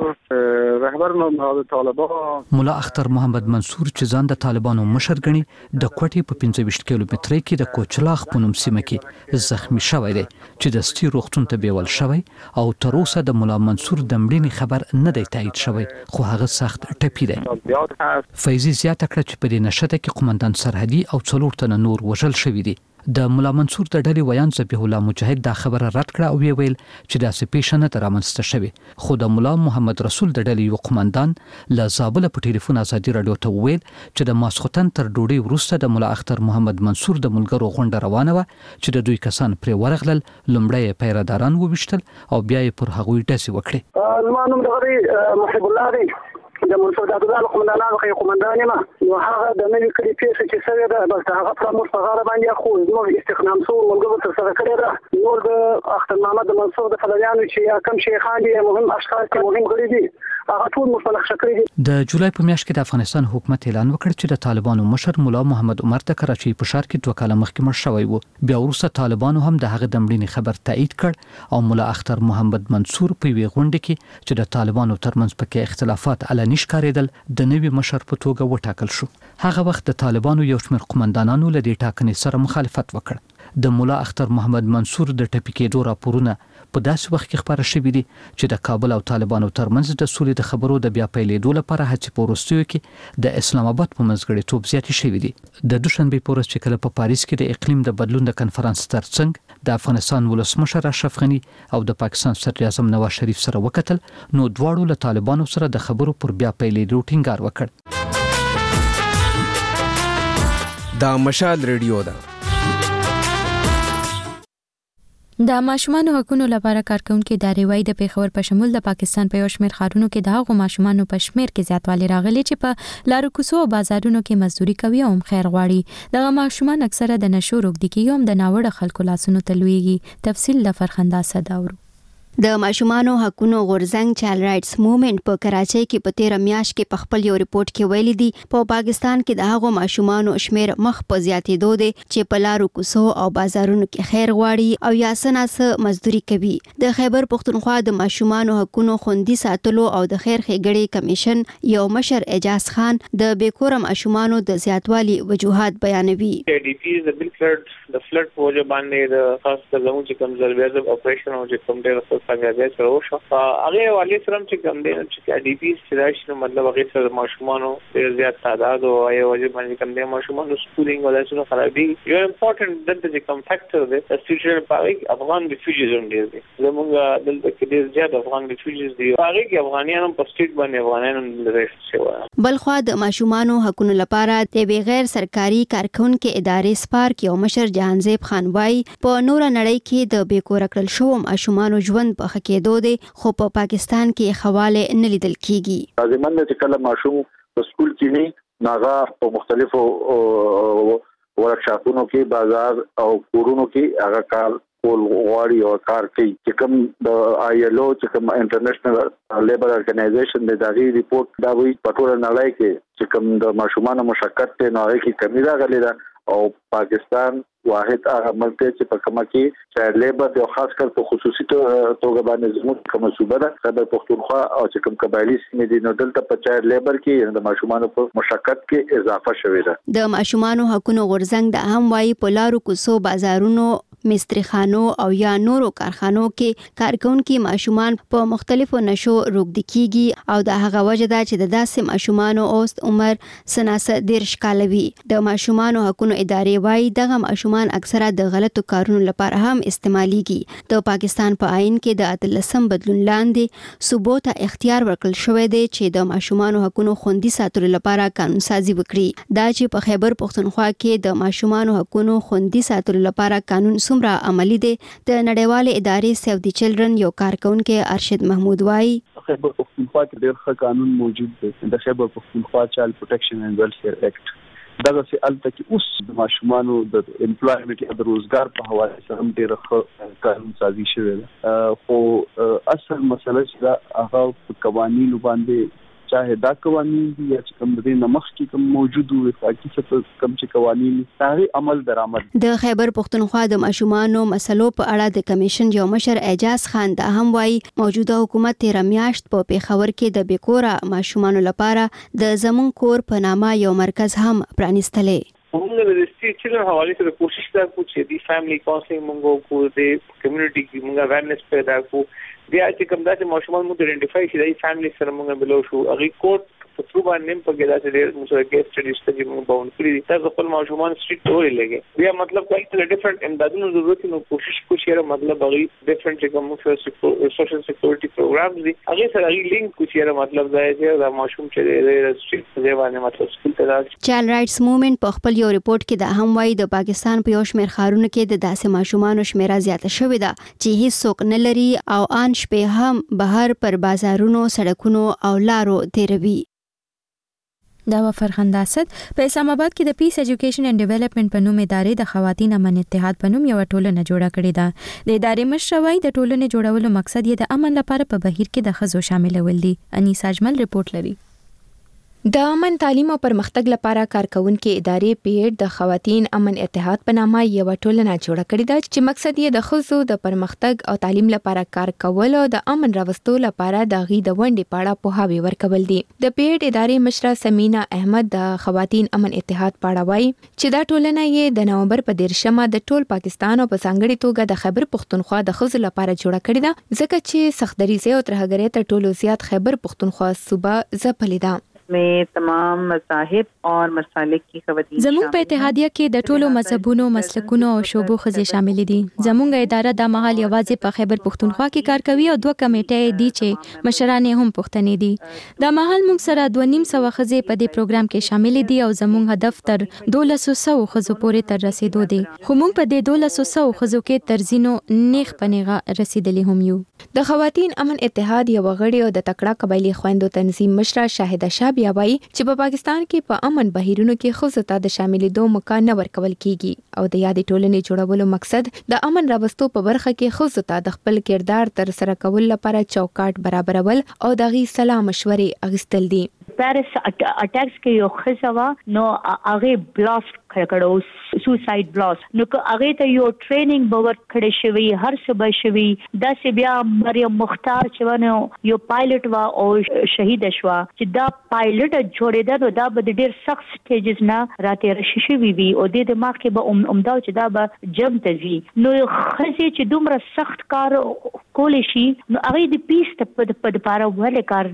منصور رهبر نهاد طالبان مولا اختر محمد منصور چې ځان د طالبانو مشر ګڼي د کوټې په 25 کیلومترۍ کې د کوچلاخ په نوم سیمه کې زخمی شوی دی چې د سټي روغتون ته بیول شوی او تر اوسه د مولا منصور د مړینې خبر نه دی تایید شوی خو هغه سخت ټپي دی. فیضي زیاته کړه چې په دې نشته کې قومندان سرحدي او 4 تنه نور وژل شوي دي. د مولا منصور د ډلې ویان ذبیح الله مجاهد دا خبره رد کړه او ویل چې داسې پیښه نه رامنځته شوې خو د مولا محمد رسول د ډلې یو قومندان له زابل په ټلیفون ازادي رادیو ته ویل چې د ماسختن تر ډوډۍ وروسته د مولا اختر محمد منصور د ملګرو غونډه روانه و چې د دوی کسان پرې ورغلل لومړی پیراداران وویشتل او بیا یې پر هغوی ډزې وکړې. زما نوم دغه محب الله دی د منصور د عبدالله قومندانانو کې قومندان یم نو هغه د نوې کړي پیښه چې سوي ده بس هغه پر موږ په غاړه باندې خو زموږ استخدام سو موږ تر سره کړی ده نور د اختر محمد منصور د فلانیانو چې کم شیخان دي مهم اشخاص چې مهم غړي دي هغه ټول مصالح شکري دي. د جولای په میاشت کې د افغانستان حکومت اعلان وکړ چې د طالبانو مشر مولا محمد عمر د کراچۍ په ښار کې 2 کاله مخکې مړ شوی و بیا وروسته طالبانو هم د هغه د مړینې خبر تایید کړ او مولا اختر محمد منصور په وی غونډه کې چې د طالبانو ترمنځ پکې اختلافات علني ښکارېدل د نوي مشر په توګه وټاکل شو. هغه وخت د طالبانو یو شمېر قومندانانو له دې ټاکنې سره مخالفت وکړ. د مولا اختر محمد منصور د ټپي کېدو راپورونه په داسې وخت کې خبره شوې دي چې د کابل او طالبانو ترمنځ د سولې د خبرو د بیا پیلېدو لپاره هڅې په وروستیو کې د اسلام آباد په منځګړیتوب زیاتې شوې دي. د دوشنبې په ورځ چې کله په پاریس کې د اقلیم د بدلون د کنفرانس ترڅنګ د افغانستان ولسمشر اشرف غني او د پاکستان صدر اعظم نواز شریف سره وکتل نو دواړو له طالبانو سره د خبرو پر بیا پیلېدو ټینګار وکړ. دا مشال ریډیو ده. د ماشومانو حقوقو لپاره کارکونکو ادارې وايي د پیښور په شمول د پاکستان په یو شمېر ښارونو کې د هغو ماشومانو په شمېر کې زیاتوالی راغلی چې په لارو کوڅو او بازارونو کې مزدوري کوي او خیر غواړي. دغه ماشومان اکثره د نشو روږدي کېږي هم د ناوړه خلکو لاسونو ته لویږي. تفصیل د فرخنده صداورو. د ماشومانو حقوقو غورځنګ چایلډ رائټس موومېنټ په کراچۍ کې په 13 میاشت کې په خپل یو ریپورت کې ویلي دي په پاکستان کې د هغو ماشومانو شمیر مخ په زیاتېدو دی چې په لارو کوڅو او بازارونو کې خیر غواړي او یا سناسه مزدوري کوي. د خیبر پښتونخوا د ماشومانو حقوقو خوندي ساتلو او د خیر ښېګړې کمیشن یو مشر اعجاز خان د بیکوره ماشومانو د زیاتوالي وجوهات بیانوي. د فلډ په وجه باندې د خاص زموږ چې کوم ضروري اپریشن او چې کوم ډېر څنګه سره وشو هغه والی سره چې کوم دی چې ډي پی سره نو مطلب هغه سره ماشومانو ډېر زیات تعداد او یو وجه باندې کوم دی ماشومانو سکولینګ ولاسونو خرابي یو امپورټنت دلته چې کوم فیکټر دی د فیوچر پاریک افغان ریفیوجیز هم ډېر دي زموږ دلته کې ډېر زیات افغان ریفیوجیز دي هغه کې افغانانو په سټیټ باندې افغانانو لري شوی. بلخوا د ماشومانو حقوقو لپاره د بغیر سرکاري کارکونکو ادارې سپارک یو مشر جهانزیب خان وايي په نور نړۍ کې د بیکور کړل شو ماشومانو ژوند په خکېدو دي خو په پاکستان کې حواله نه لیدل کیږي. لازم نه چې کله ماشوم په سکول کې نه ناغه په مختلفو ورکشاپونو کې بازار او کورونو کې هغه کار کول غواړي او کار کوي چې کوم د ILO چې کوم انټرنیشنل لیبر ارګنایزیشن د دغه ریپورت دا وی په ټول نړۍ کې چې کوم د ماشومانو مشکل ته نه کې کمی راغلي ده او پاکستان واحد هغه ملک چې په کومه کې چایلډ لیبر او خاص کر په خصوصي توګه باندې زموږ کومه صوبه ده خیبر پښتونخوا او چې کوم قبایلی سیمې دي نو دلته په چایلډ لیبر کې د ماشومانو په مشکل کې اضافه شوې ده. د ماشومانو حقوقو غورځنګ د هم وايي په لارو کوڅو بازارونو مستریخانو او یا نورو کارخانو کې کارکونکو ماشومان په مختلفو نشو روږدي کیږي او د هغه وجه ده چې د داسې ماشومانو اوست عمر سناسه 13 کال وي. د ماشومانو حقوقو ادارې وايي دغه ماشومان اکثره د غلطو کارونو لپاره هم استعماليږي. د پاکستان په آئین کې د 13 بدلون لاندې صوبو ته اختیار ورکړل شوی دی چې د ماشومانو حقوقو خوندي ساتلو لپاره قانون سازي وکړي. دا چې په خیبر پښتونخوا کې د ماشومانو حقوقو خوندي ساتلو لپاره قانون څومره عملی دی د نړیوالې ادارې سیو دی چلډرن یو کارکونکو ارشد محمود وايي خیبر پښتونخوا کې ډېر ښه قانون موجود دی د خیبر پښتونخوا چایلډ پروټیکشن اینڈ ویلفیر ایکټ دغه سي الته کې اوس د ماشومانو د امپلویمنت یا د روزګار په حواله سره هم ډېر ښه قانون سازي شوی ده خو اصل مسله چې دا هغه قوانینو باندې چاهه دا قوانین دي یا چې کوم د نمخ کې کوم موجود وي فاقي څه کوم چې قوانین هغه عمل درآمد. د خیبر پختونخوا د ماشومانو مسلو په اړه د کمیشن یو مشر اعجاز خان دا هم وایي موجوده حکومت 13 میاشت په پیښور کې د بیکوره ماشومانو لپاره د زمون کور په نامه یو مرکز هم پرانیستلې. موږ د سټي چلن حواله سره کوشش وکړو چې د فیملی کاونسلینګ موږ کو د کمیونټي کې موږ اویرنس پیدا کړو. بیا چې کوم داسې ماشومان موږ ایډنټیفای شي د فیملی سره موږ بلو شو هغه کوټ په څو باندې په کې داسې ډېر موږ کې سټډیز ته موږ باون کړی تاسو خپل ماشومان سټریټ ټوري لګي بیا مطلب کوي چې ډیفرنٹ امدادونو ضرورت نو کوشش کوشيره مطلب هغه ډیفرنٹ کوم سوشل سکیورټي پروګرامز دي هغه سره لینک کوشيره مطلب دا چې دا ماشوم چې د سټریټ په باندې مطلب سکول ته راځي. چایلډ رائټس موومېنټ په خپل یو ریپورت کې دا هم وایي د پاکستان په یو شمېر ښارونو کې د داسې ماشومانو شمیره زیاته شوې ده چې هیڅ څوک نه لري او ان شپه هم بهر پر بازارونو سړکونو او لارو تیروي. دا و فرخنده اسد په اسلام آباد کې د پیس ایجوکیشن اینڈ ډیولپمنٹ په نوم ادارې د خواتین امن اتحاد په نوم یو ټولنه جوړه کړې ده. د ادارې مشر وايي د ټولنې جوړولو مقصد یې د امن لپاره په بهیر کې د ښځو شاملول دي. انیسا اجمل ریپورت لري. د امن تعلیم او پرمختګ لپاره کارکونکو ادارې پیډ د خواتین امن اتحاد په نامه یو ټولنه جوړه کړې ده چې مقصد یې د ښځو د پرمختګ او تعلیم لپاره کار کول او د امن راوستلو لپاره د غي د ونډې پاړه پوهاوی ورکول دي. د پیډ ادارې مشره سمینا احمد د خواتین امن اتحاد پاړه وایي چې دا ټولنه یې د نومبر په 13مه د ټول پاکستان او په ځانګړي توګه د خیبر پختونخوا د ښځو لپاره جوړه کړې ده ځکه چې سختدریزه او ترهګرۍ تر ټولو زیات خیبر پختونخوا صوبه ځپلې ده. में तमाम मज़ाहिब और मसालिक की ख़वातीन زموږ په اتحادیه کې د ټولو مذهبونو مسلکونو او شوبو ښځې شامل دي. زموږ اداره د مهال یوازې په خیبر پختونخوا کې کار کوي او 2 کمیټې دي چې مشران هم پښتنې دي. د مهال موږ سره 2.5 ښځې په دې پروګرام کې شامل دي او زموږ هدف تر 1200 ښځو پورې تر رسیدو دي. خو موږ په دې 1200 ښځو کې ترزینو نیغ پنیغه رسیدلې هم یو. د خواتین امن اتحاد یو غړي او د تکړه قبایلی خويندو تنظیم مشره شاهده شاه بیا وایي چې په پاکستان کې په امن بهیرونو کې ښځو ته د شاملېدو موقع نه ورکول کیږي او د یادې ټولنې جوړولو مقصد د امن راوستو په برخه کې ښځو ته د خپل کردار تر سره کول لپاره چوکاټ برابرول او د غي سلام مشورې اغوستل دي. پیرس اٹیکس کې یو خزوا نو هغه بلاست کړو سوساید بلاست نو هغه ته یو ټریننګ باور کړی شوی هر څه به شوی د سی بیا مریم مختار چې ونه یو پایلټ وا او شهید شو چې دا پایلټ جوړېده نو دا به ډېر سخت سټیجز نه راته رشي وی او د دماغ کې به عمده چې دا به جم تزي نو خزې چې دومره سخت کار کول شي نو هغه د پیس په لپاره ولې کار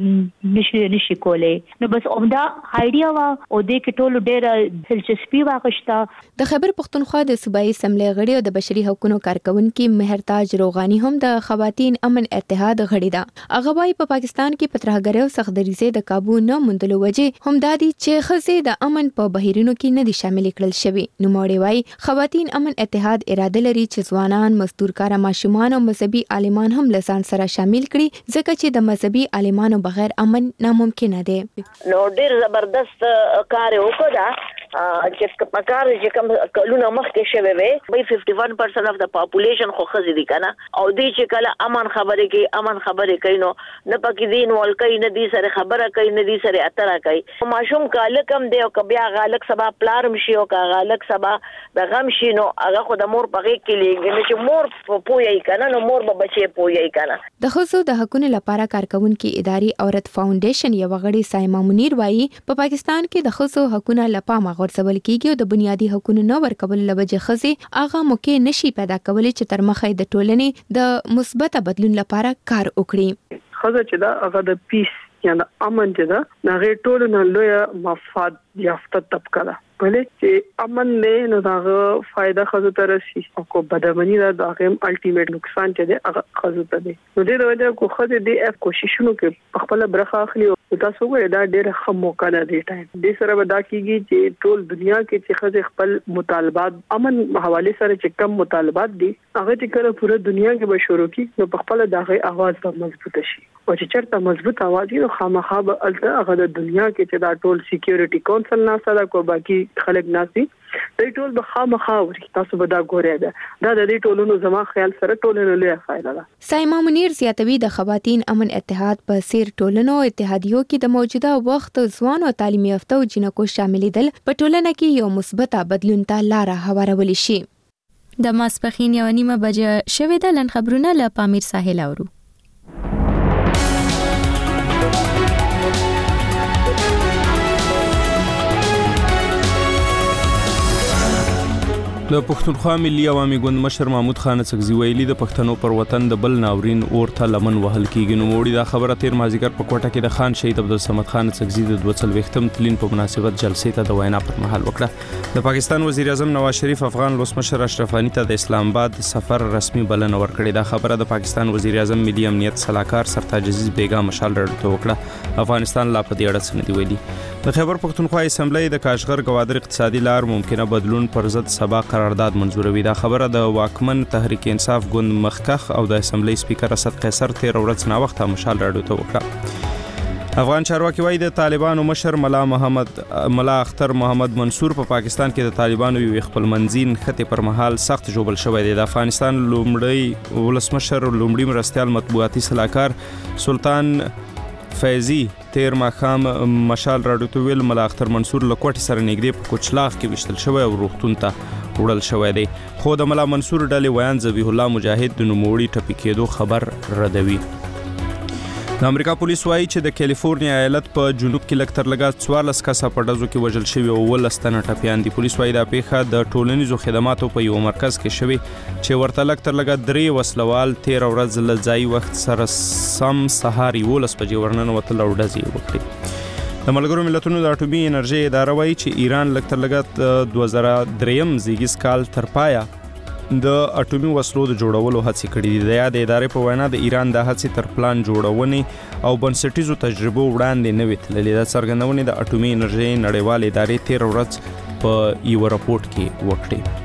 نشي کولای نو بس عمده ایډیا وا او د کټولو ډېر دلچسپي واغشتا. د خیبر پختونخوا د صوبایي اسمبلی غړي او د بشري حقوقو کارکونکو مهرتاج روغانی هم د خواتین امن اتحاد غړي ده. هغه وايي په پاکستان کې پترهګرۍ او سختدریزه د قابو نه موندلو وجې هم دادي چې ښځې د امن په بهیرونو کې نه دي شامل کړل شوی. نو موړي وايي خواتین امن اتحاد اراده لري چې ځوانان مزدورکار ماشومان او مذهبي عالمان هم لسان سره شامل کړي ځکه چې د مذهبي عالمانو بغیر امن ناممکن دی. نو ډېر زبردست کار وکړه چې په کار چې کوم کلونه مخکې شوی وي 51% اف د پاپولیشن خو خزي دي کنه او دې چې کله امن خبره کوي نو نه پکې دین ولکې نه دي سره خبره کوي نه دي سره اتره کوي ماشوم کاله کم دی او کبیا غالک سبا پلارم شي او غالک سبا د غم شي نو هغه خو د مور پغې کې لګي چې مور پوي کنه نو مور به بچي پوي کنه. د ښځو د حقوقو لپاره کارکونکو ادارې عورت فاونډیشن یو غړي سایما منیر وایي په پاکستان کې د ښځو حقوقو لپاره غورځول کیږي او د بنیادی حقوقو نه ورکول لوجه ښځې هغه موقع نشي پیدا کولی چې تر مخه د ټولنې د مثبت بدلون لپاره کار وکړي. ښځه چې دا هغه د پیس یا د امن چې دا هغه ټولنه لوی مفاد یافته طبقه ده بلې چې امن نه نو داغه فائدہ خزو ته رسی او کو بدامنی دا داغه الټیمیټ نقصان چې دی هغه خزو ته دی نو دې وجه کو خزه دې اف کوششونو کې خپل برخه اخلي او تاسو ګورئ دا ډېر ښه موقع ده دې ټایم دې سره ودا کیږي چې ټول دنیا کې چې خزه خپل مطالبات امن حواله سره چې کم مطالبات دي هغه چې کله پوره دنیا کې به شروع کی نو خپل داغه आवाज به مضبوط شي او چې چرته مضبوط اواز نو خامخا به الته هغه د دنیا کې چې دا ټول سکیورټي کونسل ناسا دا کو باقي خلک ناسي د ټول به خامخا وري تاسو به دا ګورئ دا د دې ټولونو زما خیال سره ټولنه لوی فائدہ ده. سایما منیر زیاتوي د خواتین امن اتحاد په سیر ټولنو اتحادیو کې د موجوده وخت ځوان او تعلیمي یافته جنکو شاملېدل په ټولنه کې یو مثبت بدلون ته لار هوارول شي. د ماسپخین یو نیمه بجې شوې ده. لن خبرونه له پامیر ساحل اورو. د پښتونخوا ملي عوامي ګوند مشر محمود خان اڅکزي ویلي د پښتنو پر وطن د بل ناورین اورته لمن وهل کیږي. نو موړي دا خبره تیر مازیګر په کوټه کې د خان شهید عبدالصمد خان اڅکزي د 200ختم تلین په مناسبت جلسې ته د وینا پر مهال وکړه. د پاکستان وزیر اعظم نواز شریف افغان ولسمشر اشرف غنی ته د اسلام آباد سفر رسمي بلنه ورکړې. دا خبره د پاکستان وزیر اعظم ملي امنیت صلاحکار سرتاج عزیز بیگا مشال راډیو وکړه. افغانستان لا په دې اړه څه نه دی ویلي. د خیبر پښتونخوا اسمبلی د کاشغر گوادر اقتصادي لار ممکنه بدلون پر ضد سبا قرارداد منزوروي. دا خبره د واکمن تحریک انصاف ګوند مخکخ او د اسمبلی سپیکر اسد قیصر تیر ورځ نا وخت مشال راډیو ته وکړه. افغان چارواکي وايي د طالبانو مشر ملا اختر محمد منصور په پاکستان کې د طالبانو یو خپل منځین خطه پر مهال سخت جوړل شوی دی. د افغانستان لومړی ولسمشر لومړی مرستيال مطبوعاتي صلاحکار سلطان فیضی تیر ماخام مشال راډیو ته ویل ملا اختر منصور له کوټې سره نږدې په کوچلاغ کې وشتل شوی او روغتون ته وړل شوی دی. خو د ملا منصور ډلې ویان ذبیح الله مجاهد د نوموړي ټپي کېدو خبر ردوي. د امریکا پولیس وایي چې د کیلیفورنیا ایالت په جنوب کې لږ تر لږه 14 کسه په ډزو کې وژل شوي او 12 تنه ټپیان دي. پولیس وایي دا پیښه د ټولنیزو خدماتو په یو مرکز کې شوې چې ورته لږ تر لږه 3 وسلوال تیر ورځ له ځای وخت سره سم سهار 11 بجې ورننوتل او ډزې وکړې. د ملګرو ملتونو د اټومي انرژي اداره وایي چې ایران لږ تر لږه 2003 زیږیز کال تر پایا د اټومي وسلو د جوړولو هڅې کړې دي. د یاد ادارې په وینا د ایران د هڅې تر پلان جوړونې او بنسټیزو تجربو وړاندې نه وې تللې. د څرګندونې د اټومي انرژي نړیوال ادارې تیر ورځ په یو راپورټ کې وکړې.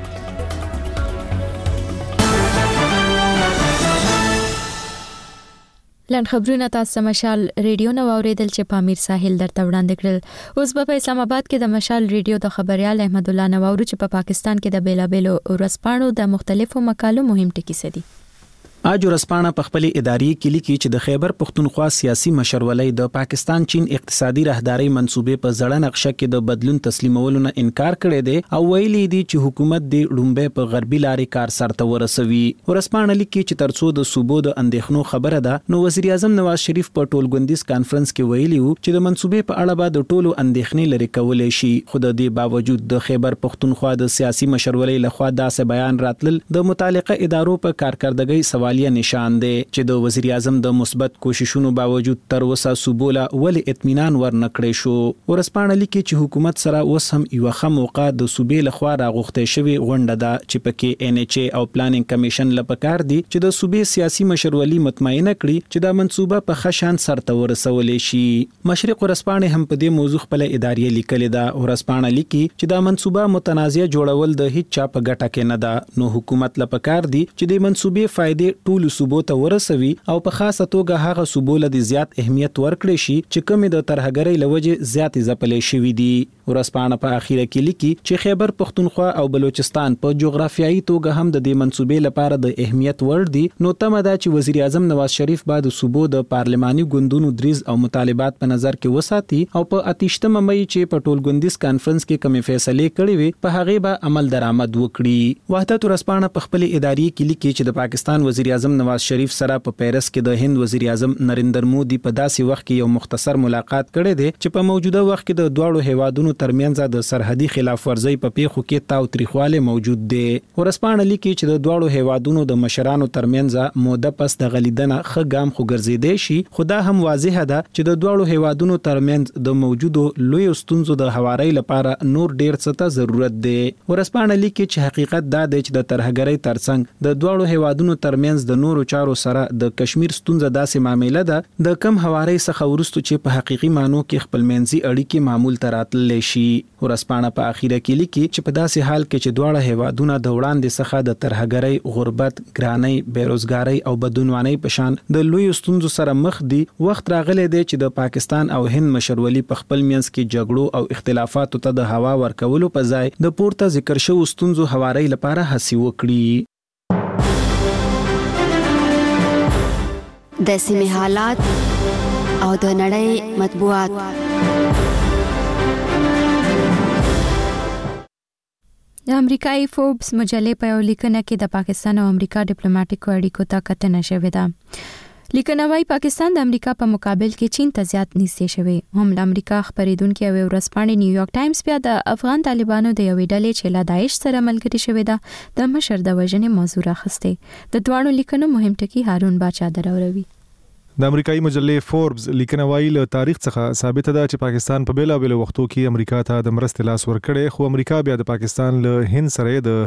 لن خبرونه تاسو مشال ریډیو نو اوریدل چې پامیر ساحل درته وړاندې کړل. اوس په اسلام آباد کې د مشال ریډیو د خبريال احمد الله نواورو چې په پاکستان کې د بیلابېلو ورځپاڼو د مختلفو مقالو مهم ټکي سدي. اج ورځپاڼه په خپل اداري کې لیکي چې د خیبر پښتونخوا سیاسي مشرولۍ د پاکستان چین اقتصادي راهداري منسوبې په زړه نقشه کې د بدلون تسلیمولو نه انکار کړی دی او ویلي دی چې حکومت د لومبه په غربي لارې کار سرته ورسوي. ورځپاڼه لیکي چې ترڅو د صوبو د اندېښنو خبره ده نو وزیر اعظم نواز شریف په ټولګوندیز کانفرنس کې ویلي وو چې د منسوبې په اړه به د ټولو اندېښنې لري کولای شي. خو د دې باوجود د خیبر پښتونخوا د سیاسي مشرولۍ لخوا داسې بیان راتلل د متعلقه ادارو په کارکردګۍ سوالیه نشان دی چې د وزیر اعظم د مثبت کوششونو باوجود تر اوسه صوبوله ول اطمینان ورنکړی شو. ورځپاڼه لیکي چې حکومت سره اوس هم یو ښه موقع د صوبې لخوا راغوښتې شوی غونډه ده چې پکې NHA او پلانینګ کمیشن لپاره دي چې د صوبې سیاسي مشرولي مطمئنه کړي چې دا منصوبه په خشان سرته ورسولې شي. مشرق ورځپاڼه هم په دې موضوع خپل اداري لیکلې ده. ورځپاڼه لیکي چې دا منصوبه متنازع جوړول د هیڅ چا په ګټه کې نه ده. نو حکومت لپاره دي چې د منصوبې فائدې ټول صوبو ته ورسوي او په خاصه توګه هغه صوبو له زیات اهمیت ورکړي شي چې کومې د ترهګرۍ لوجه زیات ځپلې شوې دي. ورځپاڼه په اخیره کې لیکي چې خیبر پښتونخوا او بلوچستان په جغرافیایي توګه هم د دې منصوبې لپاره د اهمیت وړ دي. نو تمه ده چې وزیر اعظم نواز شریف بعد صوبو د پارلماني ګوندونو دریز او مطالبات په نظر کې وساتي او په 28 مې چې په ټولګوندیز کانفرنس کې کومې فیصلې کړې وي په هغه به عمل درآمد وکړي. وحدت ورځپاڼه په خپل اداري کې لیکي چې د پاکستان وزیر اعظم نواز شریف سره په پیرس کې د هند وزیر اعظم نریندر مودي په داسې وخت کې یو مختصر ملاقات کړی دی چې په موجوده وخت کې د دوه هیوادونو ترمنځ د سرحدي خلاف ورزي په پیښو کې تاو تریخواله موجود دی. ورځپاڼه لیکي چې د دوه هیوادونو د مشرانو ترمنځ موده پس د غلیدنه ښه ګام خو ګرځیدي شي. خدا هم واضح ده چې د دوه هیوادونو ترمنځ د موجودو لوی ستونزو د هواري لپاره نور ډیر څه ته ضرورت دی. ورځپاڼه لیکي چې حقیقت دا دی چې د ترهګرۍ ترڅنګ د دوه هیوادونو ترمنځ ترمنځ د نورو چارو سره د کشمیر ستونزه داسې معاملې ده د کم هواري څخه ورستو چې په حقيقي معنی کې خپل منځي اړیکې معمول تراتل شي. ورسپانه په اخیره کې لیکي چې په داسې حال کې چې دواړه هیوادونه د وړاندې څخه د ترهګرۍ، غربت، ګرانۍ، بیروزګارۍ او بدعنوانۍ په شان د لوی ستونزو سره مخ دي، وخت راغلی دی چې د پاکستان او هند مشرولي په خپل منځ کې جګړو او اختلافاتو ته د هوا ورکولو په ځای د پورته ذکر شوو ستونزو هواري لپاره هڅې وکړي. د سیمې حالات او د نړۍ مطبوعات. د امریکایي فوربس مجلې په یو لیکنه کې د پاکستان او امریکا ډیپلوماټیکو اړیکو ته کتنه شوې ده. لیکنه وايي پاکستان د امریکا په مقابل کې چین ته زیات نږدې شوی. هم د امریکا خبرېدونکو یو ورځپاڼې نیویارک ټایمز بیا د افغان طالبانو د یوې ډلې چې له داعش سره ملګري شوې ده د مشر د وژنې موضوع راخسته. د دوانو لیکنو مهم ټکی هارون باچا دراوروي. د امریکایي مجلې فوربس لیکنه وايي له تاریخ څخه ثابت ده چې پاکستان په بیلابېلو وختو کې امریکا ته د مرستې لاس ورکړي، خو امریکا بیا د پاکستان له هند سره د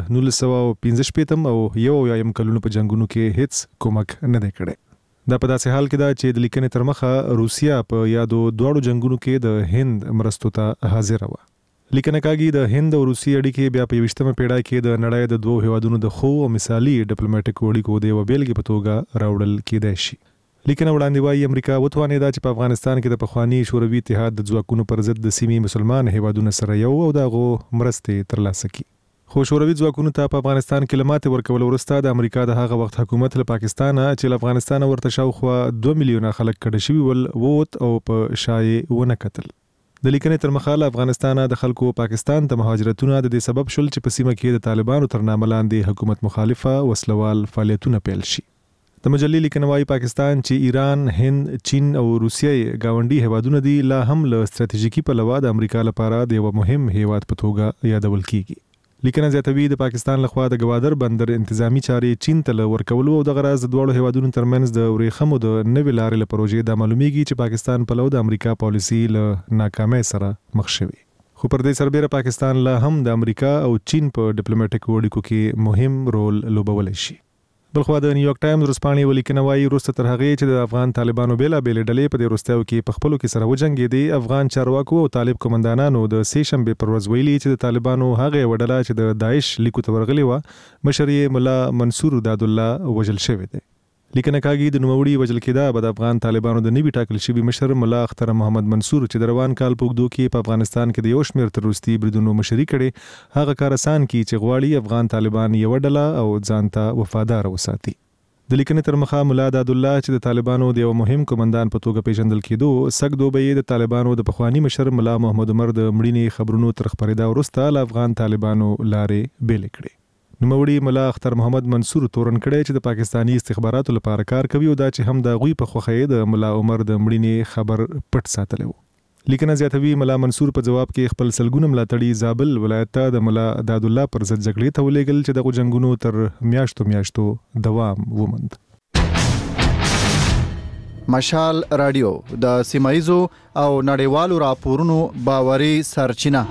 1915 او یو کلونو په جنگونو کې هیڅ کومک نه دی کړی. دا په داسې حال کې ده چې د لیکنې تر مخه روسیا په یادو دواړو جنگونو کې د هند مرستو ته حاضر و. لیکنه کاږي د هند او روسي اړیکې بیا په 20مه پیړۍ کې د نړۍ د دوه هیوادونو د خو او مثالي ډیپلوماټیک اړیکو د وبېلګې په توګه راوړل کېدای شي. لیکنه وړاندې وايي امریکا وتوانېده چې په افغانستان کې د پخوانی شوروي اتحاد د ځواکونو پر ضد د سیمې مسلمان هیوادونو سره یو او دغه مرستې ترلاسه کړي. خو شوروي ځواکونو ته په افغانستان کې لماتې ورکول وروسته د امریکا د هغه وخت حکومت له پاکستان چې له افغانستان ورته شاوخوا 2 میلیونه خلک کډه شوي ول ووت او په شای ونه کتل. د لیکنې تر مخه له افغانستان د خلکو پاکستان ته مهاجرتونه د دې سبب شول چې په سیمه کې د طالبانو تر نامه لاندې حکومت مخالفه وسلوال فعالیتونه پیل شي. د مجلې لیکنه وايي پاکستان چې ایران، هند، چین او روسیه گاونډي هیوادونه دي لا هم له ستراتیژیکي پلوه د امریکا لپاره د یو مهم هیواد په توګه یادول کیږي. لیکنه زیاتوي د پاکستان لخوا د گوادر بندر انتظامی چارې چین ته ورکول او د غرض د دوړو هیوادونو ترمنځ د ورېخمو د نوې لارې لپاره پروژې د معلومیږي چې پاکستان په لور د امریکا پالیسي له ناکامۍ سره مخ شوی. خو پر دې سربېره پاکستان لا هم د امریکا او چین په ډیپلوماټیک اړیکو کې مهم رول لوبولی شي. بلخوا د نیویارک ټایمز ورځپاڼې ولیکنه وايي وروسته تر هغې چې د افغان طالبانو بیلابېلې ډلې په دې وروستیو کې په خپلو کې سره وجنګېدې، افغان چارواکو او طالب قومندانانو د سې شنبې پر ورځ ویلي چې د طالبانو هغه یوه ډله چې د داعش لیکو ته ورغلې وه مشر یې ملا منصور دادالله وژل شوی دی. لیکنه کاږي د نوموړي وژل کېدا به د افغان طالبانو د نوي ټاکل شوي مشر ملا اختر محمد منصور چې د روان کال په اوږدو کې په افغانستان کې د یو شمېر تروریستي بریدونو مشري کړې هغه کار آسان کړي چې غواړي افغان طالبان یوه ډله او ځان ته وفادار وساتي. د لیکنې تر مخه ملا دادالله چې د طالبانو د یو مهم قومندان په توګه پیژندل کېدو سګ دوبه د طالبانو د پخوانی مشر ملا محمد عمر د مړینې خبرونو تر خبرېدا وروسته له افغان طالبانو لارې بیلې کړې. نوموړي ملا اختر محمد منصور تورن کړی چې د پاکستانی استخباراتو لپاره کار کوي او دا چې هم د غوی په خوخه د ملا عمر د مړینې خبر پټ ساتلی و. لیکنه زیاتوي ملا منصور په جواب کې خپل سلګونه ملاتړي زابل ولایت ته د ملا دادالله پر ضد جګړې ته ولېږل چې دغه جنگونو تر میاشتو دوام وموند. مشال رادیو د سیمایزو او نړیوالو راپورونو باوري سرچینه.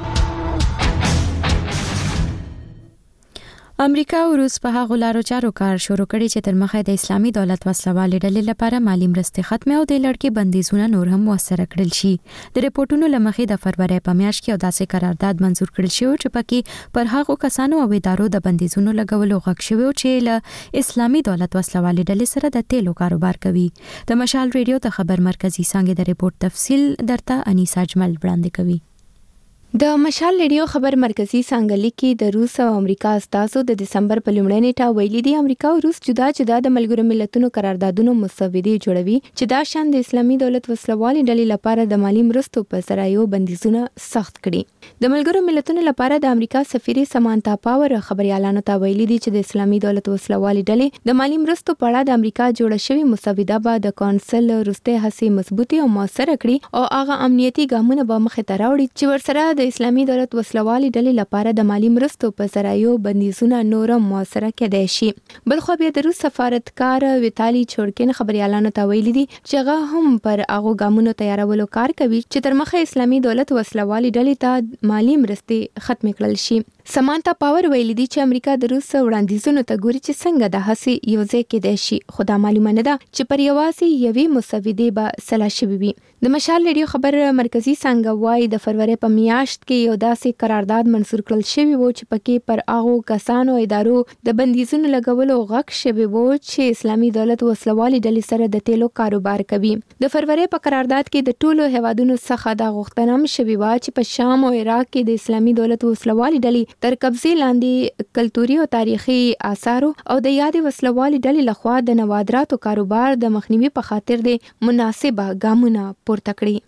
امریکا او روس په هغه لارو چارو کار شروع کړي چې تر مخه د اسلامي دولت وسلوالې ډلې لپاره مالی مرستې ختمه او د لړکې بندیزونه نور هم موثر کړل شي. د ریپورتونو لمخې د فروری په میاشت کې داسې قرارداد منزور کړل شو چې پکې پر هغه کسانو او ادارو د بندیزونو لګولو غږ شوی چې له اسلامي دولت وسلوالې ډلې سره د تیلو کاروبار کوي. د مشال ریډیو ته خبر مرکزی څنګه د ریپورت تفصیل درته انیسا جمل وړاندې کوي. د مشال ریډیو خبر مرکزی څنګه لیکي د روس او امریکا استازو د دسمبر په لومړۍ نیټه ویلي دي امریکا او روس جدا جدا د ملګرو ملتونو قراردادونو مسودې جوړوي چې دا شان د اسلامي دولت وسلوالې ډلې لپاره د مالی مرستو په ذرایعو بندیزونه سخت کړي. د ملګرو ملتونو لپاره د امریکا سفیر سمانتا پاور خبريالانو ته ویلي دي چې د اسلامي دولت وسلوالې ډلې د مالی مرستو په اړه د امریکا جوړه شوی مسوده به د کونسل وروسته هڅې مضبوطې او موثره کړي او هغه امنیتي ګامونه به مخې ته راوړي چې ورسره د اسلامي دولت وسلوالې ډلې لپاره د مالی مرستو په ذرایعو بندیزونه نورم موثره کېدای شي. بلخو بیا د روس سفارتکار ویتالي چورکین خبريالانو ته ویلي دي چې هغه هم پر هغه ګامونو تیارولو کار کوي چې تر مخه اسلامي دولت وسلوالې ډلې ته مالی مرستې ختم کړل شي. سمانتا پاور ویلي دي چې امریکا د روس وړاندیزونو ته ګوري چې څنګه د هڅې یو ځای کېدای شي، خو دا معلومه نه ده چې پر یوازې یوې مسودې به سلا شوي وي. د مشال ریډیو خبر مرکزی څنګه وایي د فروری په میاشت کې یو داسې قرارداد منسور کړل شوی و چې پکې پر هغو کسانو ادارو د بندیزونو لګولو غږ شوی و چې اسلامي دولت وسلوالي ډلې سره د تیلو کاروبار کوي. د فروری په قرارداد کې د ټولو هیوادونو څخه د غوښتنه هم شوی و چې په شام او عراق کې د اسلامي دولت وسلوالي ډلې تر قبضې لاندې کلتوري او تاریخي آثارو او د یادې وسلوالي ډلې لخوا د نوادراتو کاروبار د مخنیوي په خاطر د مناسبه ګامونه پورته کړی.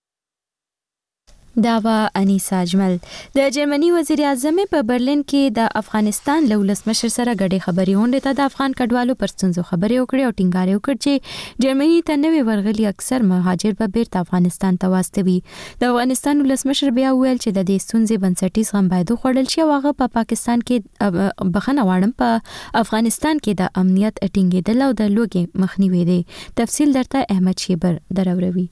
داوا انیسا اجمل د جرمني وزیر اعظم په برلین کې د افغانستان له ولسمشر سره ګډې خبرې غونډې ته د افغان کډوالو پر ستونزو خبرې وکړې او ټینګار وکړ چې جرمني ته نوې ورغلي اکثر مهاجر به بیرته افغانستان ته واستوي. د افغانستان ولسمشر بیا ویل چې د دې ستونزې بنسټیز غم باید وخوړل شي او هغه په پاکستان کې بخښنه غواړم په افغانستان کې د امنیت ټینګېدل او د لوږې مخنیوي دی. تفصیل درته احمد شیبر دراوروي.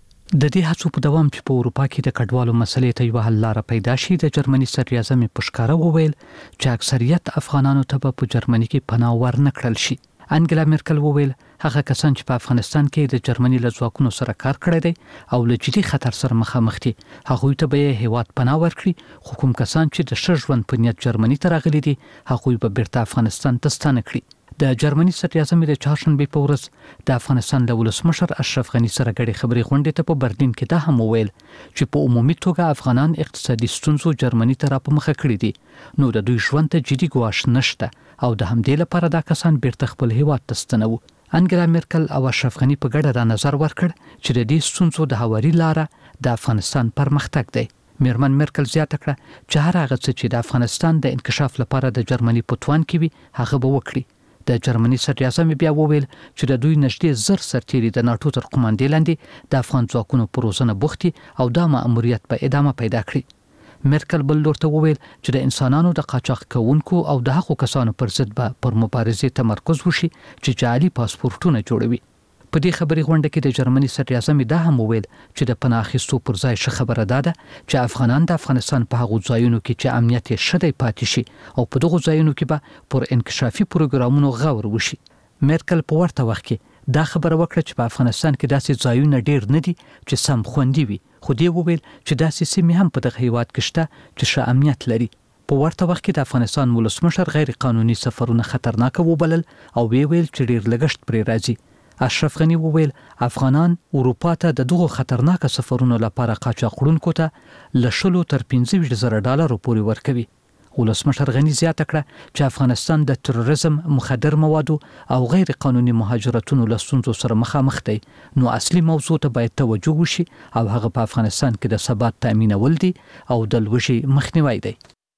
د دې هڅو په دوام چې په اروپا کې د کډوالو مسلې ته یو حل لار پیدا شي، د جرمني صدر اعظم پښکاره وویل چې اکثریت افغانانو ته په جرمني کې پناه ورنکړل شي. انګلا مرکل وویل هغه کسان چې په افغانستان کې د جرمني له ځواکونو سره کار کړی دی او له جدي خطر سره مخامخ دي، هغوی ته به هیواد پناه ورکړي، خو کوم کسان چې د ښه ژوند په نیت جرمني ته راغلي دي هغوی به بیرته افغانستان ته ستانه کړي. د جرمني صدر اعظم د چهارشنبه په ورځ د افغانستان له ولسمشر اشرف غني سره ګډې خبرې غونډې ته په برلین کې دا هم وویل چې په عمومي توګه افغانان اقتصادي ستونزو جرمني ته را په مخه کړي دي، نو د دوی ژوند ته جدي ګواښ نشته او د همدې لپاره دا کسان بیرته خپل هیواد ته ستنوي. انګلا مرکل او اشرف غني په ګډه دا نظر ورکړ چې د دې ستونزو د هواري لاره د افغانستان پرمختګ دی. میرمن مرکل زیاته کړه چې هر هغه څه چې د افغانستان د انکشاف لپاره د جرمني په توان کې وي هغه به وکړي. د جرمني صدر اعظم بیا وویل چې د دوی نږدې 1000 سرتیري د ناتو تر قوماندې لاندې د افغان ځواکونو پر روزنه بوخت دي او دا مأموریت په ادامه پیدا کړي. مرکل بل لور ته وویل چې د انسانانو د قاچاق کوونکو او د هغو کسانو پر ضد به پر مبارزې تمرکز وشي چې جعلي پاسپورتونه جوړوي. په دې خبرې غونډه کې د جرمني صدر اعظم دا هم وویل چې د پناه اخیستو پر ځای ښه خبره ده چې افغانان د افغانستان په هغو ځایونو کې چې امنیت یې ښه دی پاتې شي او په دغو ځایونو کې به پر انکشافي پروګرامونو غور وشي. مرکل په ورته وخت کې دا خبره وکړه چې په افغانستان کې داسې ځایونه ډیر نه دي چې سم خوندي وي، خو دې وویل چې داسې سیمې هم په دغه هیواد کې شته چې ښه امنیت لري. په ورته وخت کې د افغانستان ولسمشر غیر قانوني سفرونه خطرناک وبلل او ویل چې ډیر لګښت پرې راځي. اشرف غني وویل افغانان اروپا ته د دغو خطرناک سفرونو لپاره قاچاق وړونکو ته له 10 تر 15,000 ډالر پورې ورکوي. ولسمشر غني زیاته کړه چې افغانستان د تروریزم، مخدر موادو او غیر قانوني مهاجرتونو له ستونزو سره مخامخ دی، نو اصلي موضوع ته باید توجه وشي او هغه په افغانستان کې د ثبات تامینول دي او د لوږې مخنیوی دی.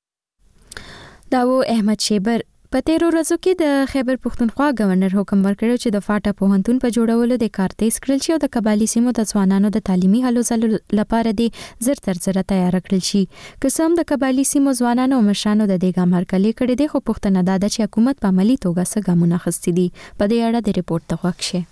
داو احمد شیبر په تیرو ورځو کې د خیبر پښتونخوا گورنر حکم ورکړ چې د فاټا پوهنتون په جوړولو د کار تیز کړل شي او د قبایلی سیمو د ځوانانو د تعلیمي هلو ځلو لپاره د زر تر زر تیار کړل شي. قسم د قبایلی سیمو ځوانانو او مشرانو د دې ګام هرکلي کړي دي، خو پښتنه دا ده چې حکومت په عملی توګه څه ګامونه اخیستي دي. په دې اړه د ریپورت ته غوښ شي.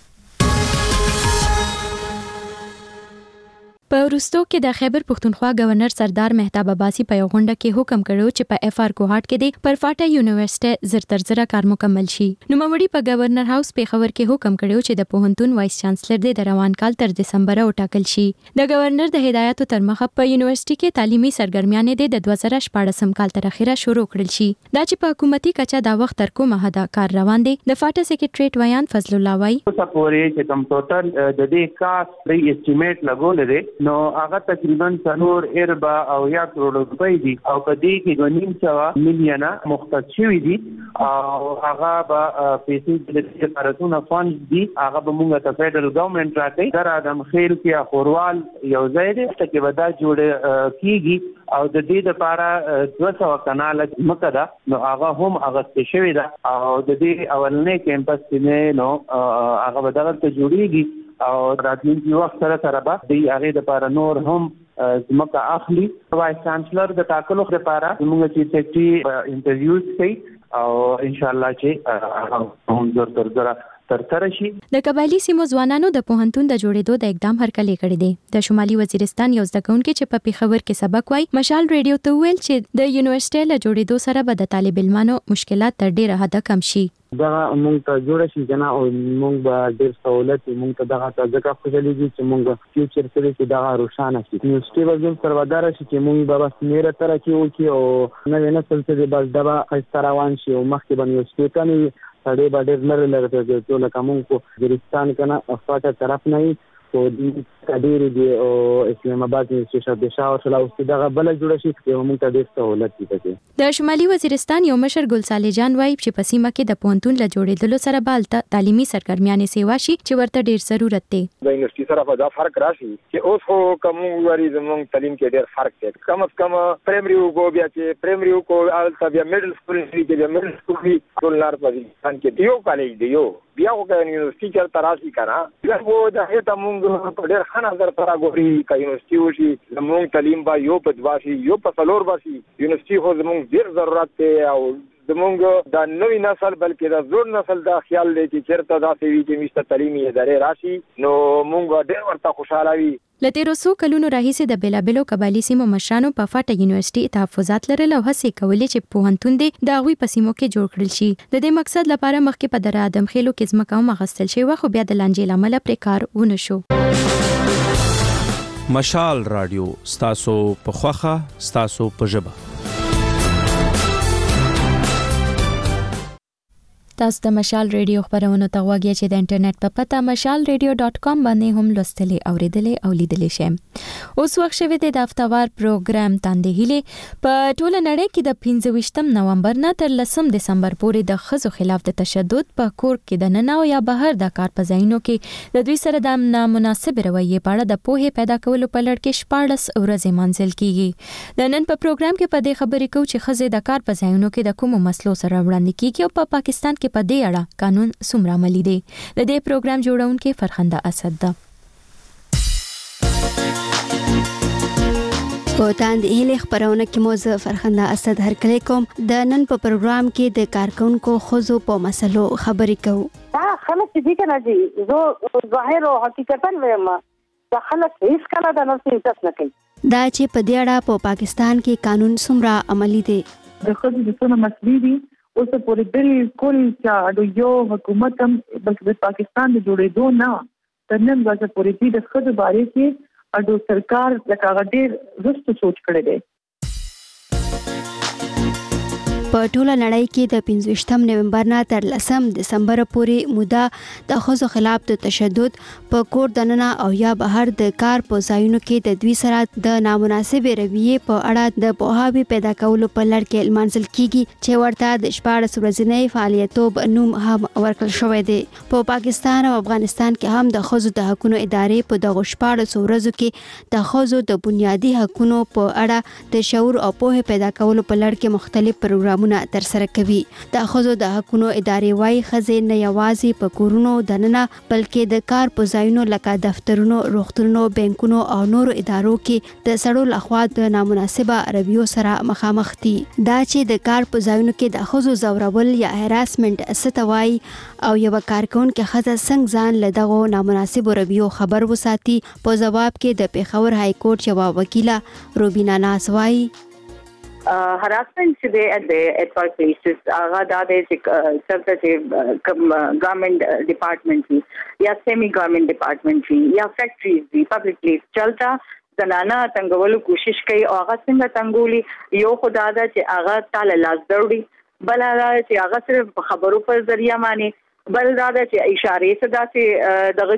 په ورستو کې د خیبر پښتونخوا گورنر سردار مهتاب عباسی په غونډه کې حکم کړو چې په اف ار کوهاټ کې د پرفاټا یونیورسيټي زر تر زر کار مکمل شي. نو موري په گورنر هاوس په خبر کې حکم کړو چې د پوهنتون وایس چانسلر د روان کال تر دسمبر وټاکل شي. د گورنر د هدایتو تر مخه په یونیورسيټي کې تعلیمي سرګرمیانې د 2014 کال تر اخره شروع کړل شي. دا چې په حکومتي کچا دا وخت تر کومه حد کار روان دی. د فاټا سیکریټریټ ویان فضل الله وای اوس پورې چې کوم ټوټل د دې کاس د اسټیمیټ لګول دي نو هغه تقریبا 4 اربا او یا کروڑ روپۍ دي او په دې کې 2.5 میلیونه مختص شوي دي او هغه به پیسې د لپاره فند دي، هغه به موږ ته فدرال ګورنمنت راکړي. در ادم خیل کې خوروال یو ځای دی چې به دا جوړ کیږي او د دې لپاره 200 کنال مکه ده، نو هغه هم اغستې شوی ده او د دې اولنې کیمپس کې نو هغه به دغه ته جوړیږي او راتلونکي وخت سره به د هغه لپاره نور هم ځمکه اخلي. وایس چانسلر د ټاکلو لپاره موږ چې سیکرټري انټرویوز کوي او ان شاء الله چې هم زر تر زر ترسره شي. د قبایلی سیمو ځوانانو د پوهنتون د جوړېدو د اقدام هرکلی کړی دی. د شمالي وزیرستان یو زده کوونکی چې په پیښور کې سبق وای مشال ریډیو ته ویل چې د یونیورسيټي له جوړېدو سره به د طالب علمانو مشکلات تر ډیره حد کم شي. دا مونږ ته جوړ شي جنا او مونږ به ډیر سہولت مونږ ته دغه ځکه خوشاليږي چې مونږ فیوچر سره چې دا روښانه شي. یونیورسيټي به تر ودار شي چې مونږ به بس میره تر کې وکي او نوې نسل ته بس دا خستروان شي او مخکې به یونیورسيټي کني سړی به ډېر لري ته لکه مونږ کو ګرستان کنه افاټه طرف نه او د کډيري دی او اسلام آباد کې شته شاو شلا او دغه بل جوړ شي چې موږ ته ډېر سہولت دي. د شمالي وزیرستان یو مشر ګل صالح جان وایي چې په سیمه کې د پونتون له جوړېدلو سره بالته تعلیمي سرګرمیانې سیوا شي چې ورته ډېر ضرورت دی. د یونیورسيټي سره په دا فرق راشي چې اوس خو کوم وری زموږ تعلیم کې ډېر فرق دی. کم از کم پرایمري وګو بیا چې پرایمري وګو البته بیا میډل سکول کې بیا میډل سکول ټول لار په ځان کې دیو کالج دیو بیا خو د یونیورسيټي چل تراشي کنه بیا وو د هیته مونږ په ډېر ښه نظر سره ګوري چې یونیورسيټي وشي زموږ تعلیم به یو په دواشي یو په څلور باشي. یونیورسيټي خو زموږ ډېر ضرورت دی او زموږ د نوې نسل بلکې د زوړ نسل دا خیال دی چې چیرته داسې وي چې مشته تعلیمي ادارې راشي نو مونږ ډېر ورته خوشاله وي. له تیرو څو کلونو راهیسې د بیلابیلو قبایلي سیمو مشرانو په فاټه یونیورسيټي تحفظات لرل او هڅې کولې چې پوهنتون دی د هغوی په سیمو کې جوړ کړل شي. د دې مقصد لپاره مخکې په دره ادم خېلو کې ځمکه هم اخیستل شوې خو بیا د لانجې له امله پرې کار ونه شو. مشال رادیو ستاسو په خوخه ستاسو په ژبه. تاسو د مشال ریډیو خبرونو ته غواړئ چې د انټرنیټ په پته mashalradio.com باندې هم لوستلې اوریدلې او لیدلې شئ. اوس وخت شوی دی د هفتهوار پروګرام تاندې هیله په ټوله نړۍ کې د 25 نومبر نه تر 10 دسمبر پورې د ښځو خلاف د تشدد په کور کې د ننه او یا بهر د کار په ځایونو کې د دوی سره د نامناسب رویې په اړه د پوهې پیدا کولو په لړ کې 14 ورځې منځل کیږي. د نن په پروګرام کې په دې خبرې کوو چې ښځې د کار په ځایونو کې د کومو مسلو سره وړاندې کیږي او په پاکستان کې په دې اړه قانون څومره عملي دی. د دې پروګرام جوړونکې فرخنده اسد ده. په تاندې هیله خبرونه کې موزه فرخنده اسد هرکلی کوم. د نن په پروګرام کې د کارکونکو خزو په مسلو خبرې کوو. دا خلک دي کنه دي زه ظاهر او حقیقتا وایم دا خلک هیڅ کله د نفس عزت نه کوي. دا چې په دې اړه په پاکستان کې قانون څومره عملي دی. د خزو د څونه مسلې دي اوس پورې بالکل چې یو حکومت هم بلکې د پاکستان د جوړېدو نه تر نن ورځې پورې د خزو باره کې اډو سرکار لکه ډېر رښتو سوچ کړی دی. په ټوله نړۍ کې د 25 نومبر نه تر 10 دسمبر پورې موده د ښځو خلاف د تشدد په کور دننه او یا بهر د کار په ځایونو کې د دوی سره د نامناسبې رویې په اړه د پوهاوي پیدا کولو په لړ کې لمانځل کیږي چې ورته د 14 ورځنۍ فعالیتوب نوم هم ورکړل شوی دی. په پاکستان او افغانستان کې هم د ښځو د حقوقو ادارې په دغه 14 ورځو کې د ښځو د بنیادي حقوقو په اړه د شعور او پوهه پیدا کولو په لړ کې مختلف پروګرامونه تر سره کوي. د ښځو د حقوقو ادارې وايي ښځې نه یوازې په کورونو دننه بلکې د کار په ځایونو لکه دفترونو، روغتونونو، بانکونو او نورو ادارو کې د سړو لخوا د نامناسبه رویو سره مخامخ دي. دا چې د کار په ځایونو کې د ښځو ځورول یا هراسمنټ څه ته وایي او یو کارکونکې ښځه څنګه ځان له دغو نامناسبو رویو خبر وساتي، په جواب کې د پیښور های کورټ یوه وکیله روبینا ناز وایي harassment چې at workplaces هغه د چرته چې ګورنمنت ډپارټمنټ یا سیمی ګورنمنت ډپارټمنټ یا فیکټریز دی پبلک پلیس چلتا زنانه تنګولو کوشش کوي او هغه څنګه تنګولي یو خدای دا چې هغه تعالی لاس ضروري بل هغه چې هغه صرف خبرو پر ذریعہ باندې بل دا چې اشاره صدا چې دغه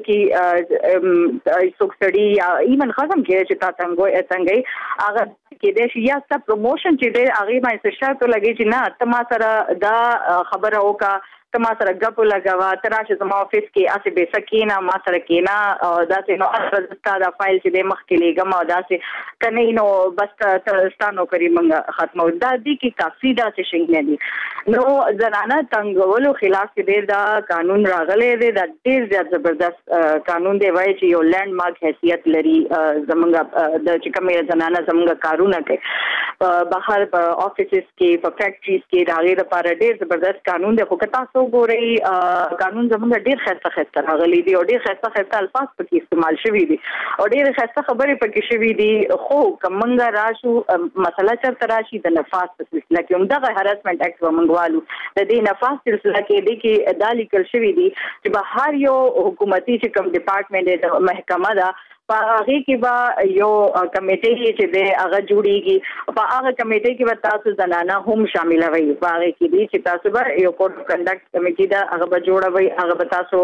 کې سوکسړي یا ایمن خزم کې چې تا څنګه هغه کې د یا ست پروموشن چې د هغه باندې شرط لګي چې نه تما سره دا خبره وکا تما سره غپ لګوا تراشه زما افیس کې اسه به سکینا ما سره کینا او دا چې نو استا دا فایل چې د مخ کې لګم او دا چې کني نو بس ستانو کوي منګه ختمو دا دي کې کافي دا چې شي نه دي نو زنانه تنګولو خلاف دې دا قانون راغلی دی دا ډیر زیات زبردست قانون دی وایي چې یو لینډ مارک حیثیت لري زمونږ د چې کومه زنانه زمونږ کارونه کوي بهر په افیسز کې په فیکټریز کې دا غیر لپاره ډیر زبردست قانون دی خو که تاسو وګورئ قانون زموږ ډیر خسته راغلي دي او ډیر خسته الفاظ پکې استعمال شوي دي او ډیر خسته خبرې پکې شوي دي خو کومنګ راشو مسله چرته راشي د نفاذ په سلسله کې همدغه هراسمنت اکټ ومنګوالو د دې نفاذ سلسله کې د کې دالیکل شوي دي چې به هر یو حکومتي چې کوم ډپارټمنټ د محکمه ده په هغه کې به یو کمیټه چې د هغه جوړیږي په هغه کمیټه کې به تاسو زنانه هم شامل وي په هغه کې دي چې تاسو به یو کوډ اف کنډکټ کمیټه دا هغه به جوړوي هغه به تاسو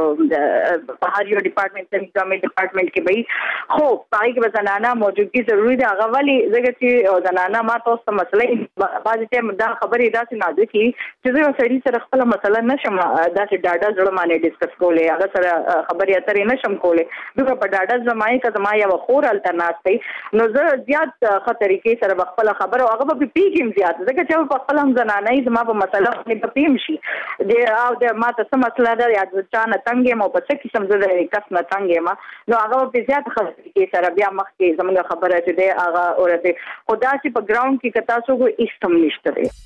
په هر یو ډپارټمنټ کې به خو په هغه کې به زنانه موجودګي ضروری ده هغه ولی ځکه چې زنانه ما تاسو مسلې بعض ټیم دا خبرې داسې نازک دي چې زه سړي سره خپل مسله نشم داسې ډاډه زړه باندې ډیسکس کولای هغه سره خبرې اترې نشم کولای دغه په ډاډه مای کزما یو خور الټرناتیو نو زه زیات خطرې کې سره خپل خبره هغه به پیګم زیات ځکه چې په خپل هم زنانه زما په مسله نه پېم شي د ما ته سم مسله ده یا د چانه تنګې مو په څه قسم زه کس نه تنګې ما نو هغه په زیات خطرې کې سره بیا مخ کې زموږ خبره چې ده هغه اورته خدا چې په ګراوند کې کتا سو کو استم نشته ده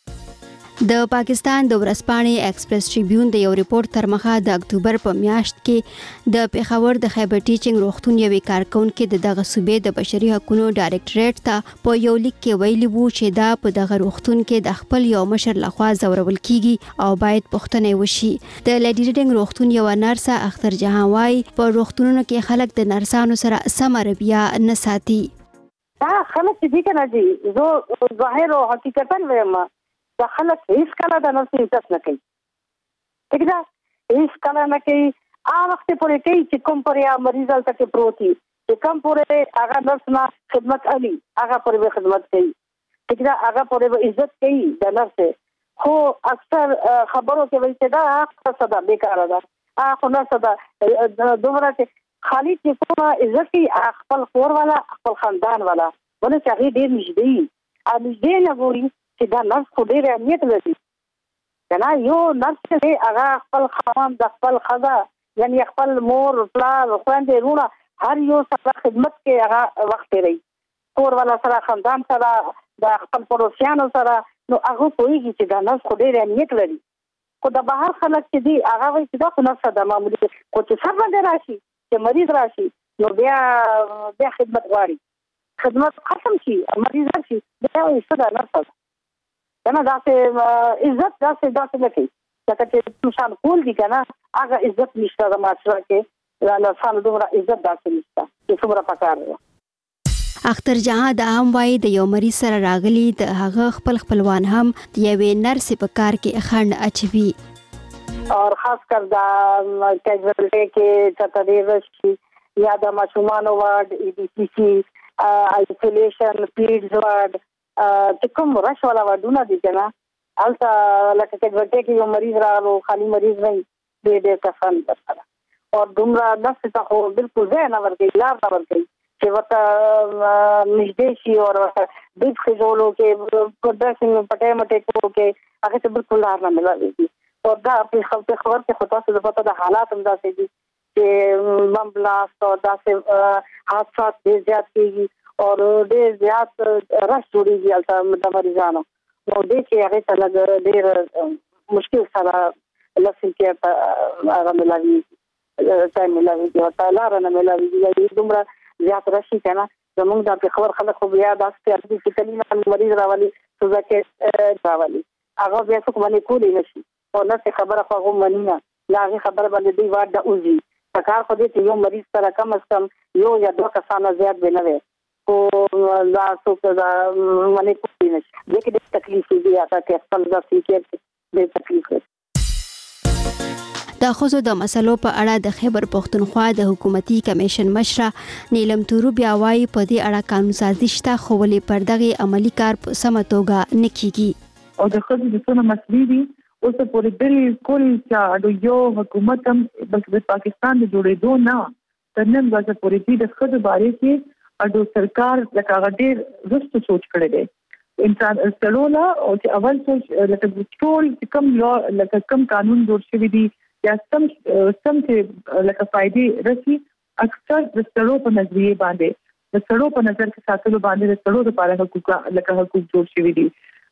د پاکستان د ورځپاڼې ایکسپریس ټریبیون د یو ریپورت تر مخه د اکتوبر په میاشت کې د پیښور د خیبر ټیچینګ روغتون یوې کارکونکو د دغه صوبې د بشري حقوقو ډایریکټریټ ته په یو لیک کې ویلي وو چې دا په دغه روغتون کې د خپل یو مشر لخوا ځورول کیږي او باید پوښتنه وشي د لیډي ریډینګ روغتون یو نرس اختر جهان وايي په روغتونونو کې خلک د نرسانو سره سم رویه نه ساتي دا خلک دې کنه دي زه ظاهر او حقیقتا وایم دا خلک هیڅ کله د نرسي عزت نه کوي ٹھیک ده هیڅ کله نه کوي هغه وخت پورې کوي چې کوم پرې مریض الته کې پروتي چې کوم پورې هغه نرس نه خدمت علي هغه پورې خدمت کوي ٹھیک ده هغه پورې عزت کوي د نرس خو اکثر خبرو کې وایي چې دا هغه صدا بیکاره ده هغه نه صدا دومره چې خالي چې کومه عزت کوي خپل خور والا خپل خاندان والا ونه چې هغه ډیر نږدې نه ګوري چې دا نرس خو ډېر اهمیت لري کنه یو نرس دی هغه خپل خاوند د خپل خزه یعنی خپل مور پلار خويندې رونه هر یو سره خدمت کې هغه وخت لري کور والا سره خاندان سره د خپل پروفیسیونل سره نو هغه کوي چې دا نرس خو ډېر اهمیت لري خو د بهر خلک چې دی هغه وایي چې دا خو نرس ده معمولی خو چې سر باندې راشي چې مریض راشي نو بیا خدمت غواړي خدمت ختم شي مریض راشي بیا یې څه ده نرس کنه داسې عزت داسې نه کوي لکه چې انسان کول دي کنه هغه عزت نشته د معاشره کې لا انسان دومره عزت داسې نشته چې څومره پکار دی اختر جهان د هم وای د یو مریض سره راغلی د هغه خپلوان هم د یوې نرس په کار کې خند اچوي او خاص کر دا کیجوالټي کې چتري یا د ماشومان وارد ای ډی سی سی آیسولیشن پیډز وارد چې کوم رش والا وډونه دي کنه البته لکه چې ورته کې یو مریض راغلو خالي مریض نه دې کفن درته او دومره نفس ته خو بالکل ځای نه ورګي لار نه ورګي چې وته نږدې شي او ورته د خجولو کې پروډکشن پټه مټه کو کې هغه څه بالکل لار نه ملایي او دا په خبر کې خو تاسو د پته د حالات هم داسې دي چې بم بلاست او داسې حادثات ډېر زیات کیږي اور ډېر زیات رش جوړیږي البته د مریضانو نو دې کې هغه ته لږ ډېر مشکل سره لسل کې هغه ملایي ځای ملایي او تعالی نه ملایي دې دومره زیات رشي کنه زموږ د خبر خلک خو بیا داسې چې کله مریض راولي څه کې راولي هغه بیا څه کومه کولی نشي او نه خبره خو مننه لا هغه خبره باندې دی واده اوزي کار خو دې چې یو مریض سره کم از کم یو یا دوه کسانه زیات به نه وي او لا څه دا باندې کولی نشي دغه د تکلیف دی هغه کې خپل د فکر د تکلیف د خوځو د مسلو په اړه د خیبر پښتونخوا د حکومتي کمیشن مشره نیلم تورو بیا وايي په دې اړه قانون سازي شته خو ولې پر دغه عملی کار په سم توګه نه کیږي او د خوځو د څونه مسلې دي اوس پورې بالکل چې یو حکومت هم بلکې د پاکستان د جوړېدو نه تر نن ورځې پورې د خوځو باره کې اډو سرکار لکه غډیر رښتو سوچ کړی دی انسان استلولا او چې اول سوچ لکه ټول کم لا لکه کم قانون جوړ شوی دی یا سم چې لکه فائدې رسی اکثر د سړو په نظریه باندې د سړو په نظر کې ساتلو باندې د سړو لپاره حقوق جوړ شوی دي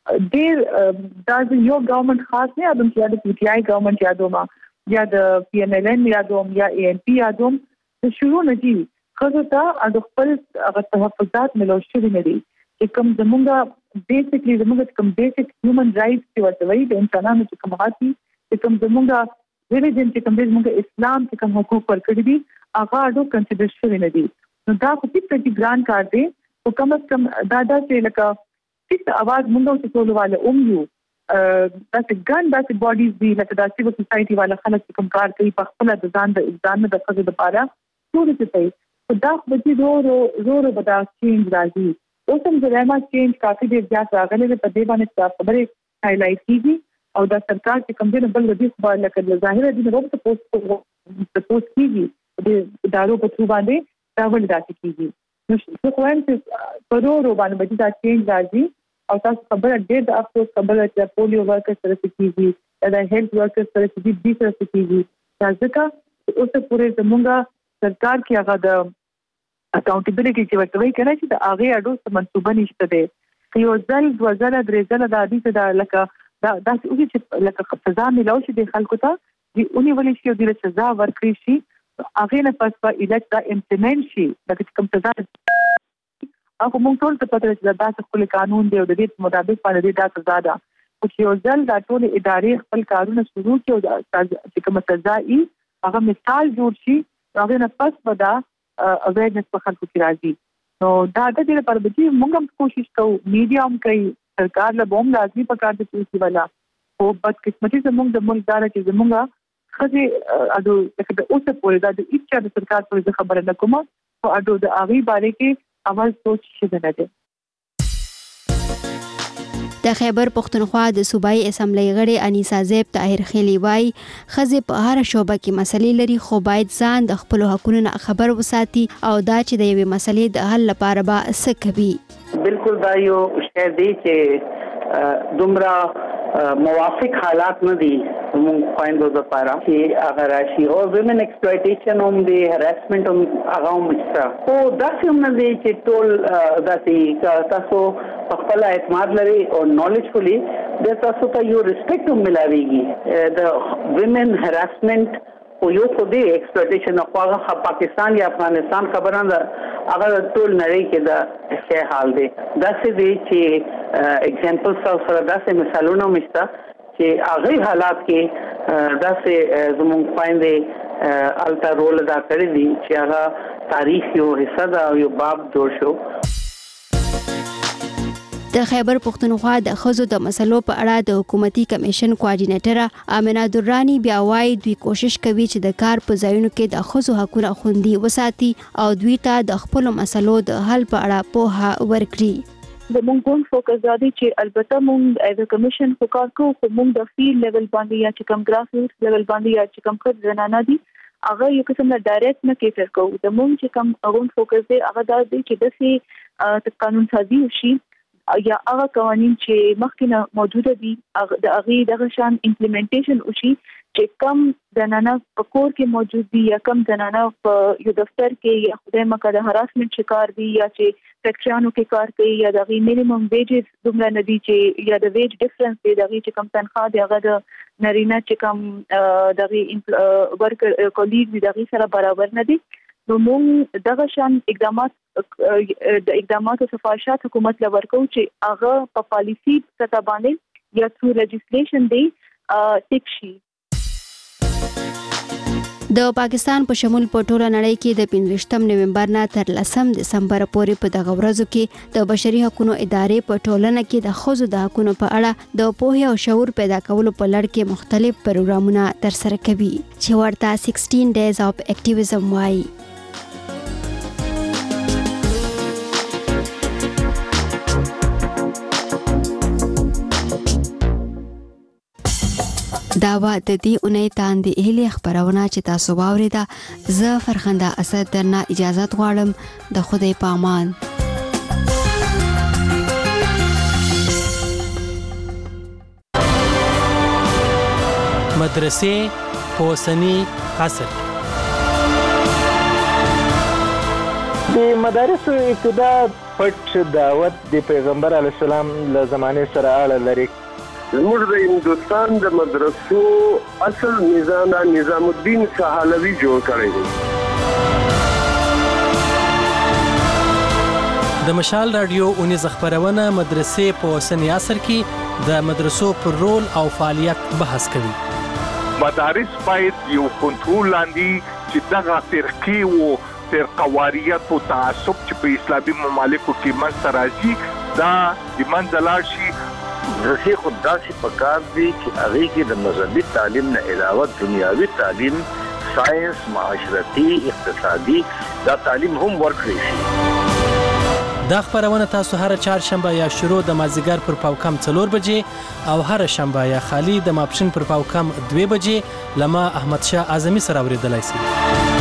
ډیر دا یو ګورنمنت خاص نه ادم چې د پی ټی آی ګورنمنت یادوم یا د پی ان ال ان یادوم یا ای ان پی یادوم شروع نه دي خو ته د خپل تحفظات ملوشي نه دي چې کوم زمونږه بیسیکلی زمونږه کوم بیسیک هیومن رائټس چې ورته وایي د انسانانو چې کوم حقوق چې کوم زمونږه ریلیجن چې کوم زمونږه اسلام چې کوم حقوق ورکړي دي هغه اډو کنسیډر شوی نه دي نو دا خو هیڅ ګران کار دی او کوم دا چې لکه هیڅ आवाज مونږ ته ټولواله یو داسې ګان داسې باډیز دي لکه د سیویل سوسایټي والا خلک کوم کار کوي په خپل د ځان د خزو لپاره ټول څه کوي دا خو به زور به دا چینج راځي اوس هم زما چینج کافي ډیر زیات راغلی په دې باندې خبرې هایلایټ کیږي او دا سرکار چې کوم دې بل ودی خو لکه ظاهر دي نو په پوسټ کیږي د ادارو په ثبوت باندې دا ول داسې کیږي نو څه کوم چې پرورو باندې دا چینج راځي او تاسو خبره ډېر د افسوس خبره چې پولیو ورکر سره کیږي دا هیلث ورکر سره کیږي د سره کیږي ځکه اوس پورې زموږه سرکار کې هغه د اکاونټیبিলিټي چې ورته وایي کنه چې د هغه اډو منصوبه نشته دی یو ځل دوه ځله درې ځله د عادي څه د لکه دا چې لکه سزا ملو شي د خلکو ته دی اونې ولې شي د سزا ورکړي شي هغه نه پس په الکټ دا امپلیمنٹ شي دا چې کوم سزا هغه مونږ ټول ته پته چې دا خپل قانون دی او د دې مطابق باندې دا سزا ده او چې یو ځل دا ټول ادارې خپل کارونه شروع کړي او چې کوم سزا یې هغه مثال جوړ شي هغه نه پس ودا اویرنس په خلکو کې راځي نو دا د دې لپاره چې موږ هم کوشش کوو میډیا هم کوي سرکار له بوم لازمي پکار دي چې والا او بد قسمتي زموږ د ملک دار چې زموږه خځه اډو د اوسه پورې د اچا د سرکار پر خبره نه کومه او اډو د اغي باره کې اول سوچ شي نه ده د خیبر پختونخوا د صوبایي اسمبلی غړي انیسا زیب طاهر خیلی وای خزه په هر شوبه کې مسلې لري خو باید ځان د خپل حقوقو خبر وساتي او دا چې د یوې مسلې د حل لپاره به څه کوي بالکل دا یو شی دی چې دومره موافق حالات نه دي موږ خويندو لپاره چې اگر راشي او ویمن ایکسپلویټیشن هم دی هراسمنت هم هغه هم شته او دا څه نه دی چې ټول داسې تاسو خپل اعتماد لري او نالجفلی د تاسو ته یو ریسپیکټ هم ملاويږي د ویمن هراسمنت او یو خو دی ایکسپلویټیشن خو پاکستان یا افغانستان خبره ده هغه ټول نړۍ کې دا څه حال دی دا څه دی چې اگزامپل سره دا څه مثالونه مشته چې هغه حالات کې دا څه زموږ پاندې الټا رول ادا کړی دي چې هغه تاریخ یو حصہ دا یو باب جوړ شو د خیبر پختونخوا د خزو د مسلو په اړه د حکومتي کمیشن کوارډینیټر امینه درانی بیا وايي دوی کوشش کوي چې د کار په ځایونو کې د خزو حقوقو خوندي وساتي او دوی ته د خپل مسلو د حل په اړه پوهه ورکړي د مونږ فوکس دی چې البته مونږ ایز ا کمیشن فوکس کوو خو مونږ د فیلډ لیول باندې یا چې کم ګراس روټ لیول باندې یا چې کم خد زنانه دي هغه یو قسم نه ډایرکټ نه کیټر کوو د مونږ چې کم اون فوکس دی هغه دا دی چې د سي قانون سازي وشي یا هغه قوانين چې مخکې موجوده دي د هغه د شان امپلیمنټیشن وشي چې کم زنانه په کور کې موجود دي یا کم زنانه په یو دفتر کې یا خدای مکه د هراسمنت شکار دي یا چې فیکټریانو کې کار کوي یا د مینیمم ویجز دومره نه دي چې یا د ویج ډیفرنس دی د چې کم تنخواه دی هغه د نارینه چې کم د ورکر کولیګ دی د سره برابر نه دي نو موږ دغه شان اقدامات او سفارشات حکومت له ورکو چې هغه په پالیسی سطح باندې یا ثرو لیجسلیشن دی ټیک شي د پاکستان په شمول په ټوله نړۍ کې د 15 نومبر نه تر 10 دسمبر پورې په دغه ورځو کې د بشري حقوقو ادارې په ټولنه کې د خزو د حقوقو په اړه د پوهه او شعور پیدا کولو په لړ کې مختلف پروګرامونه ترسره کوي چې ورته 16 days of activism وایي دا و د دې اونۍ تاندې اهلي خبرونه چې تاسو واوریده زه فرخنده اسد درنه اجازه غواړم د خدای په امان مدرسې پوسنی عصر د مدارس ابتدا پټ دعوت د پیغمبر علی السلام له زمانه سره اړه لري. زموږ د هندوستان د مدرسو اصل نظام الدین سهالوی جوړ کړی دی. د مشال رادیو اونیز خبرونه مدرسې په اوسنی عصر کې د مدرسو پر رول او فعالیت بحث کوي. مدارس باید یو کنټرول لاندې چې دغه فرقې او فرقواریت او تعصب چې په اسلامي ممالکو کې منځته راځي دا د منځه لاړ شي. مدرسې خو داسې پکار دي چې هغې کې د مذهبي تعلیم نه علاوه دنیاوي تعلیم، ساینس، معاشرتي، اقتصادي دا تعلیم هم ورکړی شي. دا خبرونه تاسو هر چهارشنبه یا شروع د مازیګر پر پاوکم 4 بجې او هر شنبه یا خالی د ماپښین پر پاوکم 2 بجې لما احمد شاه اعظمي سره اوریدلای شئ.